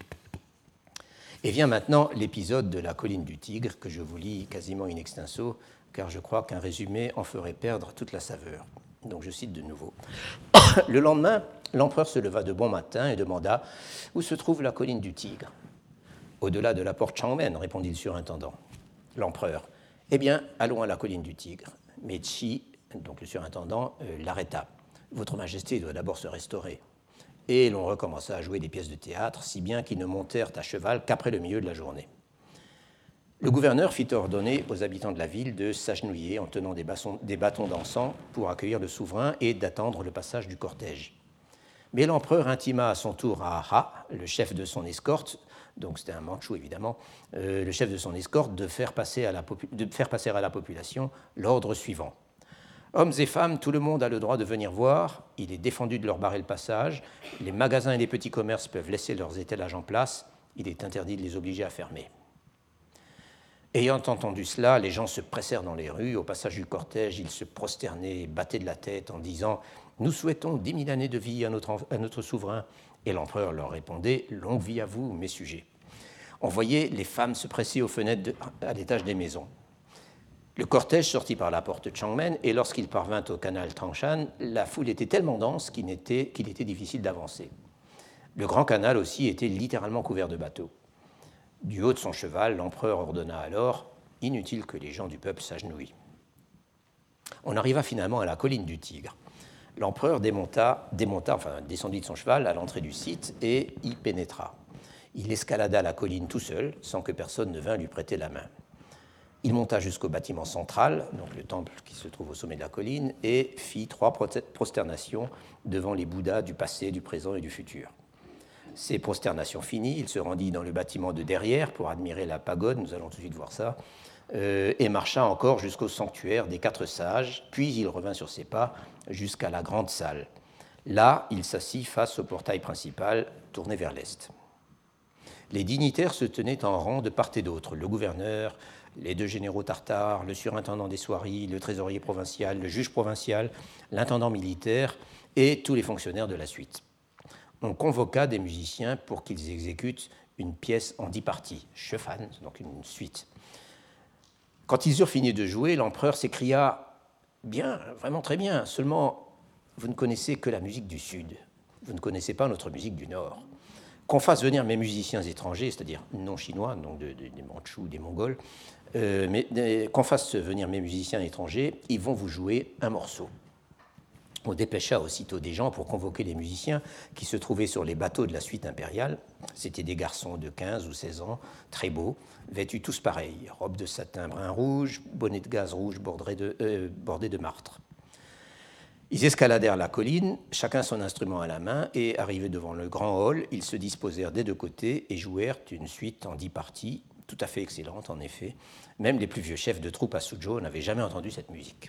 Et vient maintenant l'épisode de la colline du Tigre, que je vous lis quasiment in extenso, car je crois qu'un résumé en ferait perdre toute la saveur. Donc je cite de nouveau. Le lendemain, l'empereur se leva de bon matin et demanda « Où se trouve la colline du Tigre ?» « Au-delà de la porte Changmen, répondit le surintendant. L'empereur « Eh bien, allons à la colline du Tigre. » Mais Qi, donc le surintendant, euh, l'arrêta. « Votre Majesté doit d'abord se restaurer. » Et l'on recommença à jouer des pièces de théâtre, si bien qu'ils ne montèrent à cheval qu'après le milieu de la journée. Le gouverneur fit ordonner aux habitants de la ville de s'agenouiller en tenant des, bassons, des bâtons d'encens pour accueillir le souverain et d'attendre le passage du cortège. Mais l'empereur intima à son tour à Ha, le chef de son escorte, donc c'était un Mandchou évidemment, euh, le chef de son escorte, de faire passer à la, popu- de faire passer à la population l'ordre suivant. Hommes et femmes, tout le monde a le droit de venir voir, il est défendu de leur barrer le passage, les magasins et les petits commerces peuvent laisser leurs étalages en place, il est interdit de les obliger à fermer. Ayant entendu cela, les gens se pressèrent dans les rues, au passage du cortège, ils se prosternaient et battaient de la tête en disant « Nous souhaitons dix mille années de vie à notre, à notre souverain », et l'empereur leur répondait « Longue vie à vous, mes sujets ». On voyait les femmes se presser aux fenêtres de, à l'étage des maisons. Le cortège sortit par la porte Changmen et lorsqu'il parvint au canal Tangshan, la foule était tellement dense qu'il était, qu'il était difficile d'avancer. Le grand canal aussi était littéralement couvert de bateaux. Du haut de son cheval, l'empereur ordonna alors « Inutile que les gens du peuple s'agenouillent ». On arriva finalement à la colline du Tigre. L'empereur démonta, démonta, enfin descendit de son cheval à l'entrée du site et y pénétra. Il escalada la colline tout seul, sans que personne ne vînt lui prêter la main. Il monta jusqu'au bâtiment central, donc le temple qui se trouve au sommet de la colline, et fit trois prosternations devant les Bouddhas du passé, du présent et du futur. Ces prosternations finies, il se rendit dans le bâtiment de derrière pour admirer la pagode, nous allons tout de suite voir ça, euh, et marcha encore jusqu'au sanctuaire des quatre sages, puis il revint sur ses pas jusqu'à la grande salle. Là, il s'assit face au portail principal, tourné vers l'est. Les dignitaires se tenaient en rang de part et d'autre, le gouverneur, les deux généraux tartares, le surintendant des soieries, le trésorier provincial, le juge provincial, l'intendant militaire et tous les fonctionnaires de la suite. On convoqua des musiciens pour qu'ils exécutent une pièce en dix parties, Shefan, donc une suite. Quand ils eurent fini de jouer, l'empereur s'écria « Bien, vraiment très bien, seulement vous ne connaissez que la musique du Sud, vous ne connaissez pas notre musique du Nord. Qu'on fasse venir mes musiciens étrangers, c'est-à-dire non chinois, donc de, de, des Mandchous, des Mongols, euh, mais de, qu'on fasse venir mes musiciens étrangers, ils vont vous jouer un morceau. » On dépêcha aussitôt des gens pour convoquer les musiciens qui se trouvaient sur les bateaux de la suite impériale. C'étaient des garçons de quinze ou seize ans, très beaux, vêtus tous pareils, robes de satin brun rouge, bonnets de gaze rouge bordés de, euh, bordés de martre. Ils escaladèrent la colline, chacun son instrument à la main, et arrivés devant le grand hall, ils se disposèrent des deux côtés et jouèrent une suite en dix parties, tout à fait excellente en effet. Même les plus vieux chefs de troupe à Suzhou n'avaient jamais entendu cette musique.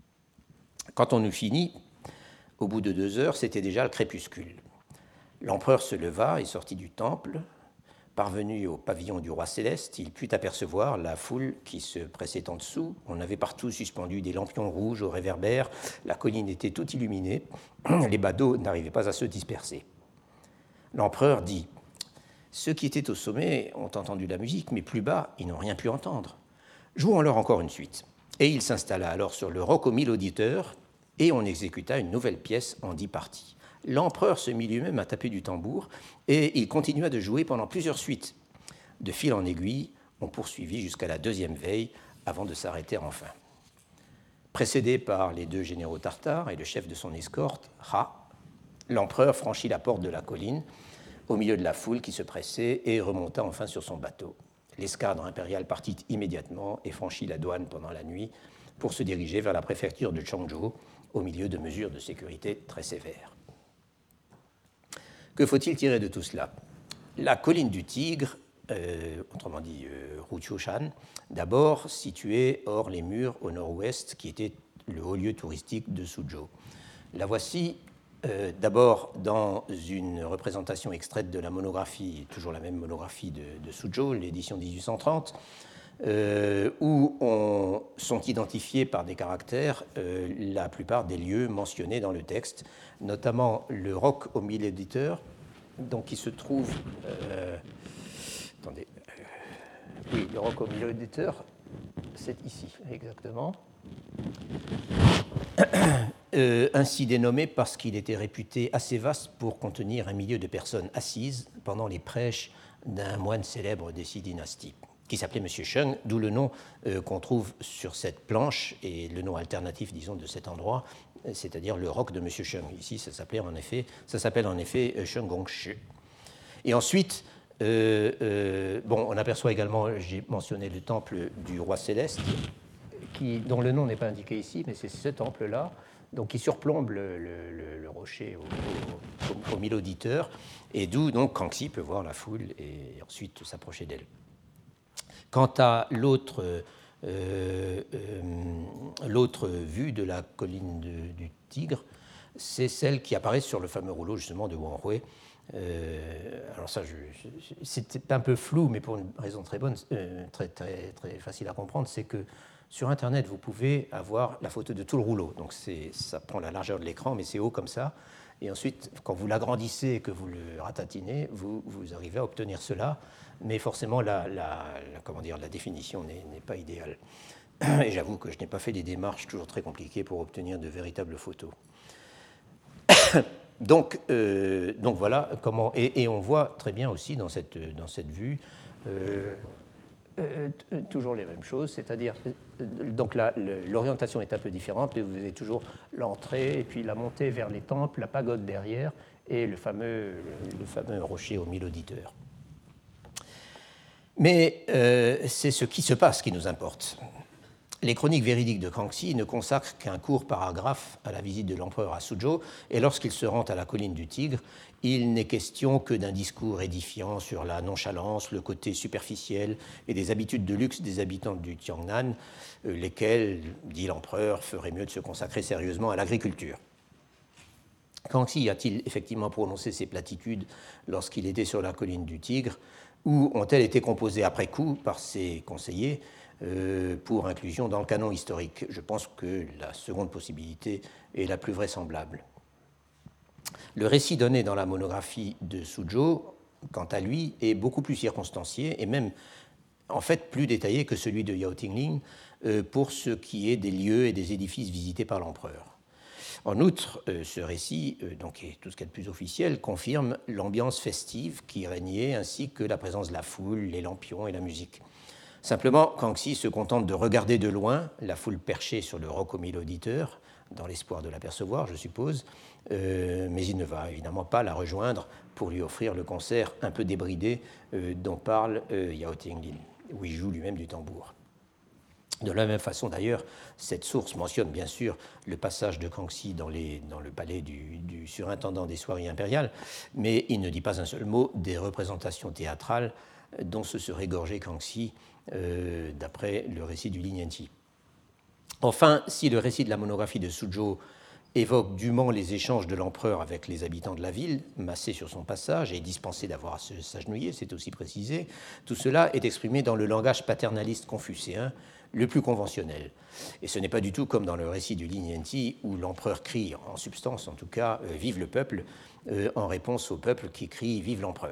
Quand on eut fini, au bout de deux heures, c'était déjà le crépuscule. L'empereur se leva et sortit du temple. Parvenu au pavillon du roi céleste, il put apercevoir la foule qui se pressait en dessous. On avait partout suspendu des lampions rouges au réverbère. La colline était toute illuminée. Les badauds n'arrivaient pas à se disperser. L'empereur dit « Ceux qui étaient au sommet ont entendu la musique, mais plus bas, ils n'ont rien pu entendre. Jouons-leur encore une suite. » Et il s'installa alors sur le roc aux mille auditeurs, et on exécuta une nouvelle pièce en dix parties. L'empereur se mit lui-même à taper du tambour, et il continua de jouer pendant plusieurs suites. De fil en aiguille, on poursuivit jusqu'à la deuxième veille, avant de s'arrêter enfin. Précédé par les deux généraux tartares et le chef de son escorte, Ha, l'empereur franchit la porte de la colline, au milieu de la foule qui se pressait, et remonta enfin sur son bateau. L'escadre impériale partit immédiatement et franchit la douane pendant la nuit pour se diriger vers la préfecture de Changzhou, au milieu de mesures de sécurité très sévères. Que faut-il tirer de tout cela ? La colline du Tigre, euh, autrement dit euh, Ruqiushan, d'abord située hors les murs au nord-ouest, qui était le haut lieu touristique de Suzhou. La voici euh, d'abord dans une représentation extraite de la monographie, toujours la même monographie de, de Suzhou, l'édition dix-huit cent trente, Euh, où on, sont identifiés par des caractères euh, la plupart des lieux mentionnés dans le texte, notamment le roc au mille auditeurs, donc qui se trouve... Euh, attendez. Euh, oui, le roc au mille auditeurs, c'est ici, exactement. Euh, ainsi dénommé parce qu'il était réputé assez vaste pour contenir un milieu de personnes assises pendant les prêches d'un moine célèbre des six dynasties, qui s'appelait M. Sheng, d'où le nom euh, qu'on trouve sur cette planche et le nom alternatif, disons, de cet endroit, c'est-à-dire le roc de M. Sheng. Ici, ça s'appelait en effet, ça s'appelle en effet euh, Shenggongshi. Et ensuite, euh, euh, bon, on aperçoit également, j'ai mentionné le temple du roi céleste, qui, dont le nom n'est pas indiqué ici, mais c'est ce temple-là, donc qui surplombe le, le, le, le rocher au, au, au, au mille auditeurs, et d'où donc Kangxi peut voir la foule et ensuite s'approcher d'elle. Quant à l'autre, euh, euh, l'autre vue de la colline de, du Tigre, c'est celle qui apparaît sur le fameux rouleau justement de Wang Hui. Euh, alors ça, je, je, c'est un peu flou, mais pour une raison très bonne, euh, très, très, très facile à comprendre, c'est que sur Internet, vous pouvez avoir la photo de tout le rouleau. Donc c'est, ça prend la largeur de l'écran, mais c'est haut comme ça. Et ensuite, quand vous l'agrandissez et que vous le ratatinez, vous, vous arrivez à obtenir cela. Mais forcément, la, la, la, comment dire, la définition n'est, n'est pas idéale. Et j'avoue que je n'ai pas fait des démarches toujours très compliquées pour obtenir de véritables photos. donc, euh, donc voilà comment... Et, et on voit très bien aussi dans cette, dans cette vue Euh, euh, toujours les mêmes choses, c'est-à-dire, donc là, l'orientation est un peu différente, mais vous avez toujours l'entrée et puis la montée vers les temples, la pagode derrière et le fameux, le fameux rocher au mille auditeurs. Mais euh, c'est ce qui se passe qui nous importe. Les chroniques véridiques de Kangxi ne consacrent qu'un court paragraphe à la visite de l'empereur à Suzhou, et lorsqu'il se rend à la colline du Tigre, il n'est question que d'un discours édifiant sur la nonchalance, le côté superficiel et des habitudes de luxe des habitants du Tiangnan, lesquels, dit l'empereur, feraient mieux de se consacrer sérieusement à l'agriculture. Kangxi a-t-il effectivement prononcé ces platitudes lorsqu'il était sur la colline du Tigre, ou ont-elles été composées après coup par ses conseillers euh, pour inclusion dans le canon historique? Je pense que la seconde possibilité est la plus vraisemblable. Le récit donné dans la monographie de Suzhou, quant à lui, est beaucoup plus circonstancié et même en fait plus détaillé que celui de Yao Tingling euh, pour ce qui est des lieux et des édifices visités par l'empereur. En outre, ce récit, donc, et tout ce qui est de plus officiel, confirme l'ambiance festive qui régnait, ainsi que la présence de la foule, les lampions et la musique. Simplement, Kangxi se contente de regarder de loin la foule perchée sur le roc au mille auditeurs, dans l'espoir de l'apercevoir, je suppose, euh, mais il ne va évidemment pas la rejoindre pour lui offrir le concert un peu débridé euh, dont parle euh, Yao Tingling, où il joue lui-même du tambour. De la même façon, d'ailleurs, cette source mentionne bien sûr le passage de Kangxi dans, les, dans le palais du, du surintendant des soieries impériales, mais il ne dit pas un seul mot des représentations théâtrales dont se serait gorgé Kangxi, euh, d'après le récit du Lingnianqi. Enfin, si le récit de la monographie de Suzhou évoque dûment les échanges de l'empereur avec les habitants de la ville, massés sur son passage et dispensés d'avoir à s'agenouiller, c'est aussi précisé, tout cela est exprimé dans le langage paternaliste confucéen, le plus conventionnel. Et ce n'est pas du tout comme dans le récit du Lingnianqi où l'empereur crie, en substance en tout cas, euh, « Vive le peuple », euh, en réponse au peuple qui crie « Vive l'empereur ».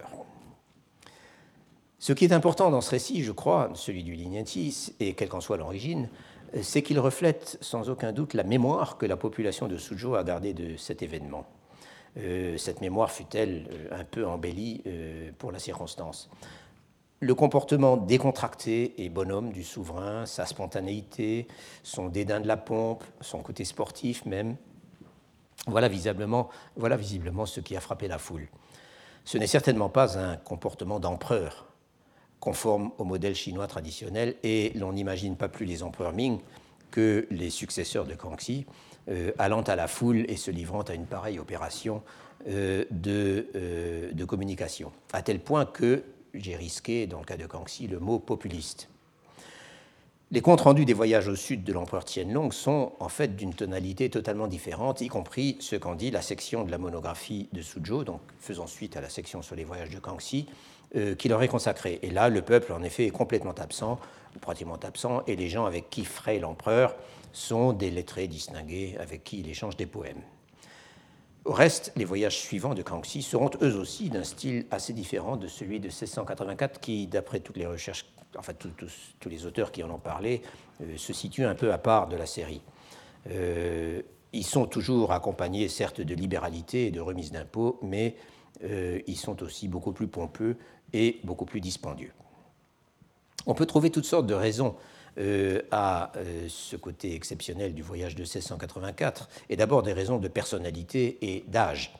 Ce qui est important dans ce récit, je crois, celui du Lingnianqi, et quelle qu'en soit l'origine, c'est qu'il reflète sans aucun doute la mémoire que la population de Suzhou a gardée de cet événement. Euh, cette mémoire fut-elle un peu embellie euh, pour la circonstance. Le comportement décontracté et bonhomme du souverain, sa spontanéité, son dédain de la pompe, son côté sportif même, voilà visiblement, voilà visiblement ce qui a frappé la foule. Ce n'est certainement pas un comportement d'empereur, conforme au modèle chinois traditionnel, et l'on n'imagine pas plus les empereurs Ming que les successeurs de Kangxi, euh, allant à la foule et se livrant à une pareille opération euh, de, euh, de communication, à tel point que j'ai risqué, dans le cas de Kangxi, le mot populiste. Les comptes rendus des voyages au sud de l'empereur Qianlong sont en fait d'une tonalité totalement différente, y compris ce qu'en dit la section de la monographie de Suzhou, donc faisant suite à la section sur les voyages de Kangxi, euh, qui leur est consacrée. Et là, le peuple, en effet, est complètement absent, ou pratiquement absent, et les gens avec qui fraye l'empereur sont des lettrés distingués avec qui il échange des poèmes. Au reste, les voyages suivants de Kangxi seront eux aussi d'un style assez différent de celui de mille six cent quatre-vingt-quatre qui, d'après toutes les recherches, enfin tous, tous, tous les auteurs qui en ont parlé, euh, se situe un peu à part de la série. Euh, ils sont toujours accompagnés, certes, de libéralité et de remise d'impôts, mais euh, ils sont aussi beaucoup plus pompeux et beaucoup plus dispendieux. On peut trouver toutes sortes de raisons Euh, à euh, ce côté exceptionnel du voyage de mille six cent quatre-vingt-quatre, et d'abord des raisons de personnalité et d'âge.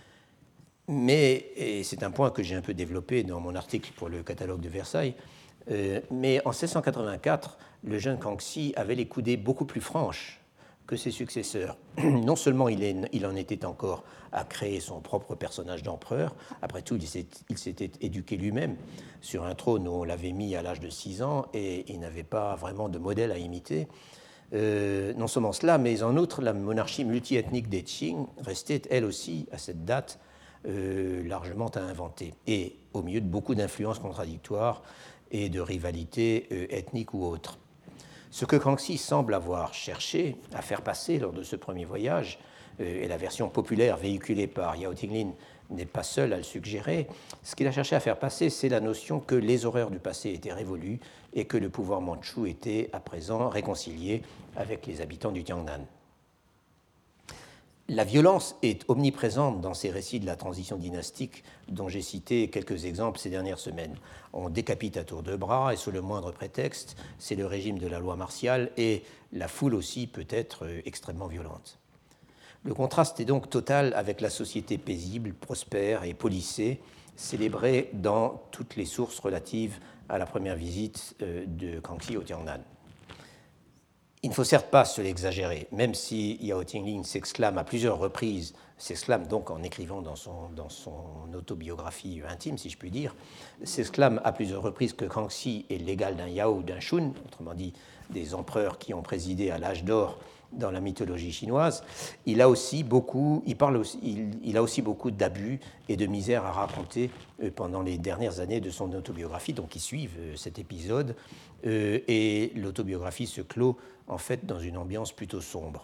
Mais, et c'est un point que j'ai un peu développé dans mon article pour le catalogue de Versailles, euh, mais en mille six cent quatre-vingt-quatre, le jeune Kangxi avait les coudées beaucoup plus franches que ses successeurs. Non seulement il, est, il en était encore à créer son propre personnage d'empereur, après tout, il, s'est, il s'était éduqué lui-même sur un trône où on l'avait mis à l'âge de six ans et il n'avait pas vraiment de modèle à imiter. Euh, non seulement cela, mais en outre, la monarchie multiethnique des Qing restait, elle aussi, à cette date, euh, largement à inventer, et au milieu de beaucoup d'influences contradictoires et de rivalités euh, ethniques ou autres. Ce que Kangxi semble avoir cherché à faire passer lors de ce premier voyage, euh, et la version populaire véhiculée par Yao Tingling n'est pas seule à le suggérer, ce qu'il a cherché à faire passer, c'est la notion que les horreurs du passé étaient révolues et que le pouvoir mandchou était à présent réconcilié avec les habitants du Tiangnan. La violence est omniprésente dans ces récits de la transition dynastique dont j'ai cité quelques exemples ces dernières semaines. On décapite à tour de bras et sous le moindre prétexte, c'est le régime de la loi martiale et la foule aussi peut être extrêmement violente. Le contraste est donc total avec la société paisible, prospère et policée, célébrée dans toutes les sources relatives à la première visite de Kangxi au Tiangnan. Il ne faut certes pas se l'exagérer, même si Yao Tingling s'exclame à plusieurs reprises, s'exclame donc en écrivant dans son, dans son autobiographie intime, si je puis dire, s'exclame à plusieurs reprises que Kangxi est l'égal d'un Yao ou d'un Shun, autrement dit des empereurs qui ont présidé à l'âge d'or dans la mythologie chinoise. Il a aussi beaucoup, il parle aussi, il, il a aussi beaucoup d'abus et de misère à raconter pendant les dernières années de son autobiographie, donc qui suivent cet épisode, euh, et l'autobiographie se clôt en fait dans une ambiance plutôt sombre.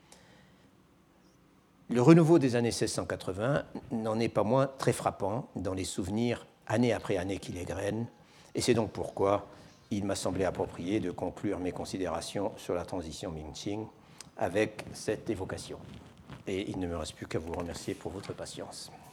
Le renouveau des années seize cent quatre-vingts n'en est pas moins très frappant dans les souvenirs année après année qui l'égrènent, et c'est donc pourquoi il m'a semblé approprié de conclure mes considérations sur la transition Ming-Qing avec cette évocation. Et il ne me reste plus qu'à vous remercier pour votre patience.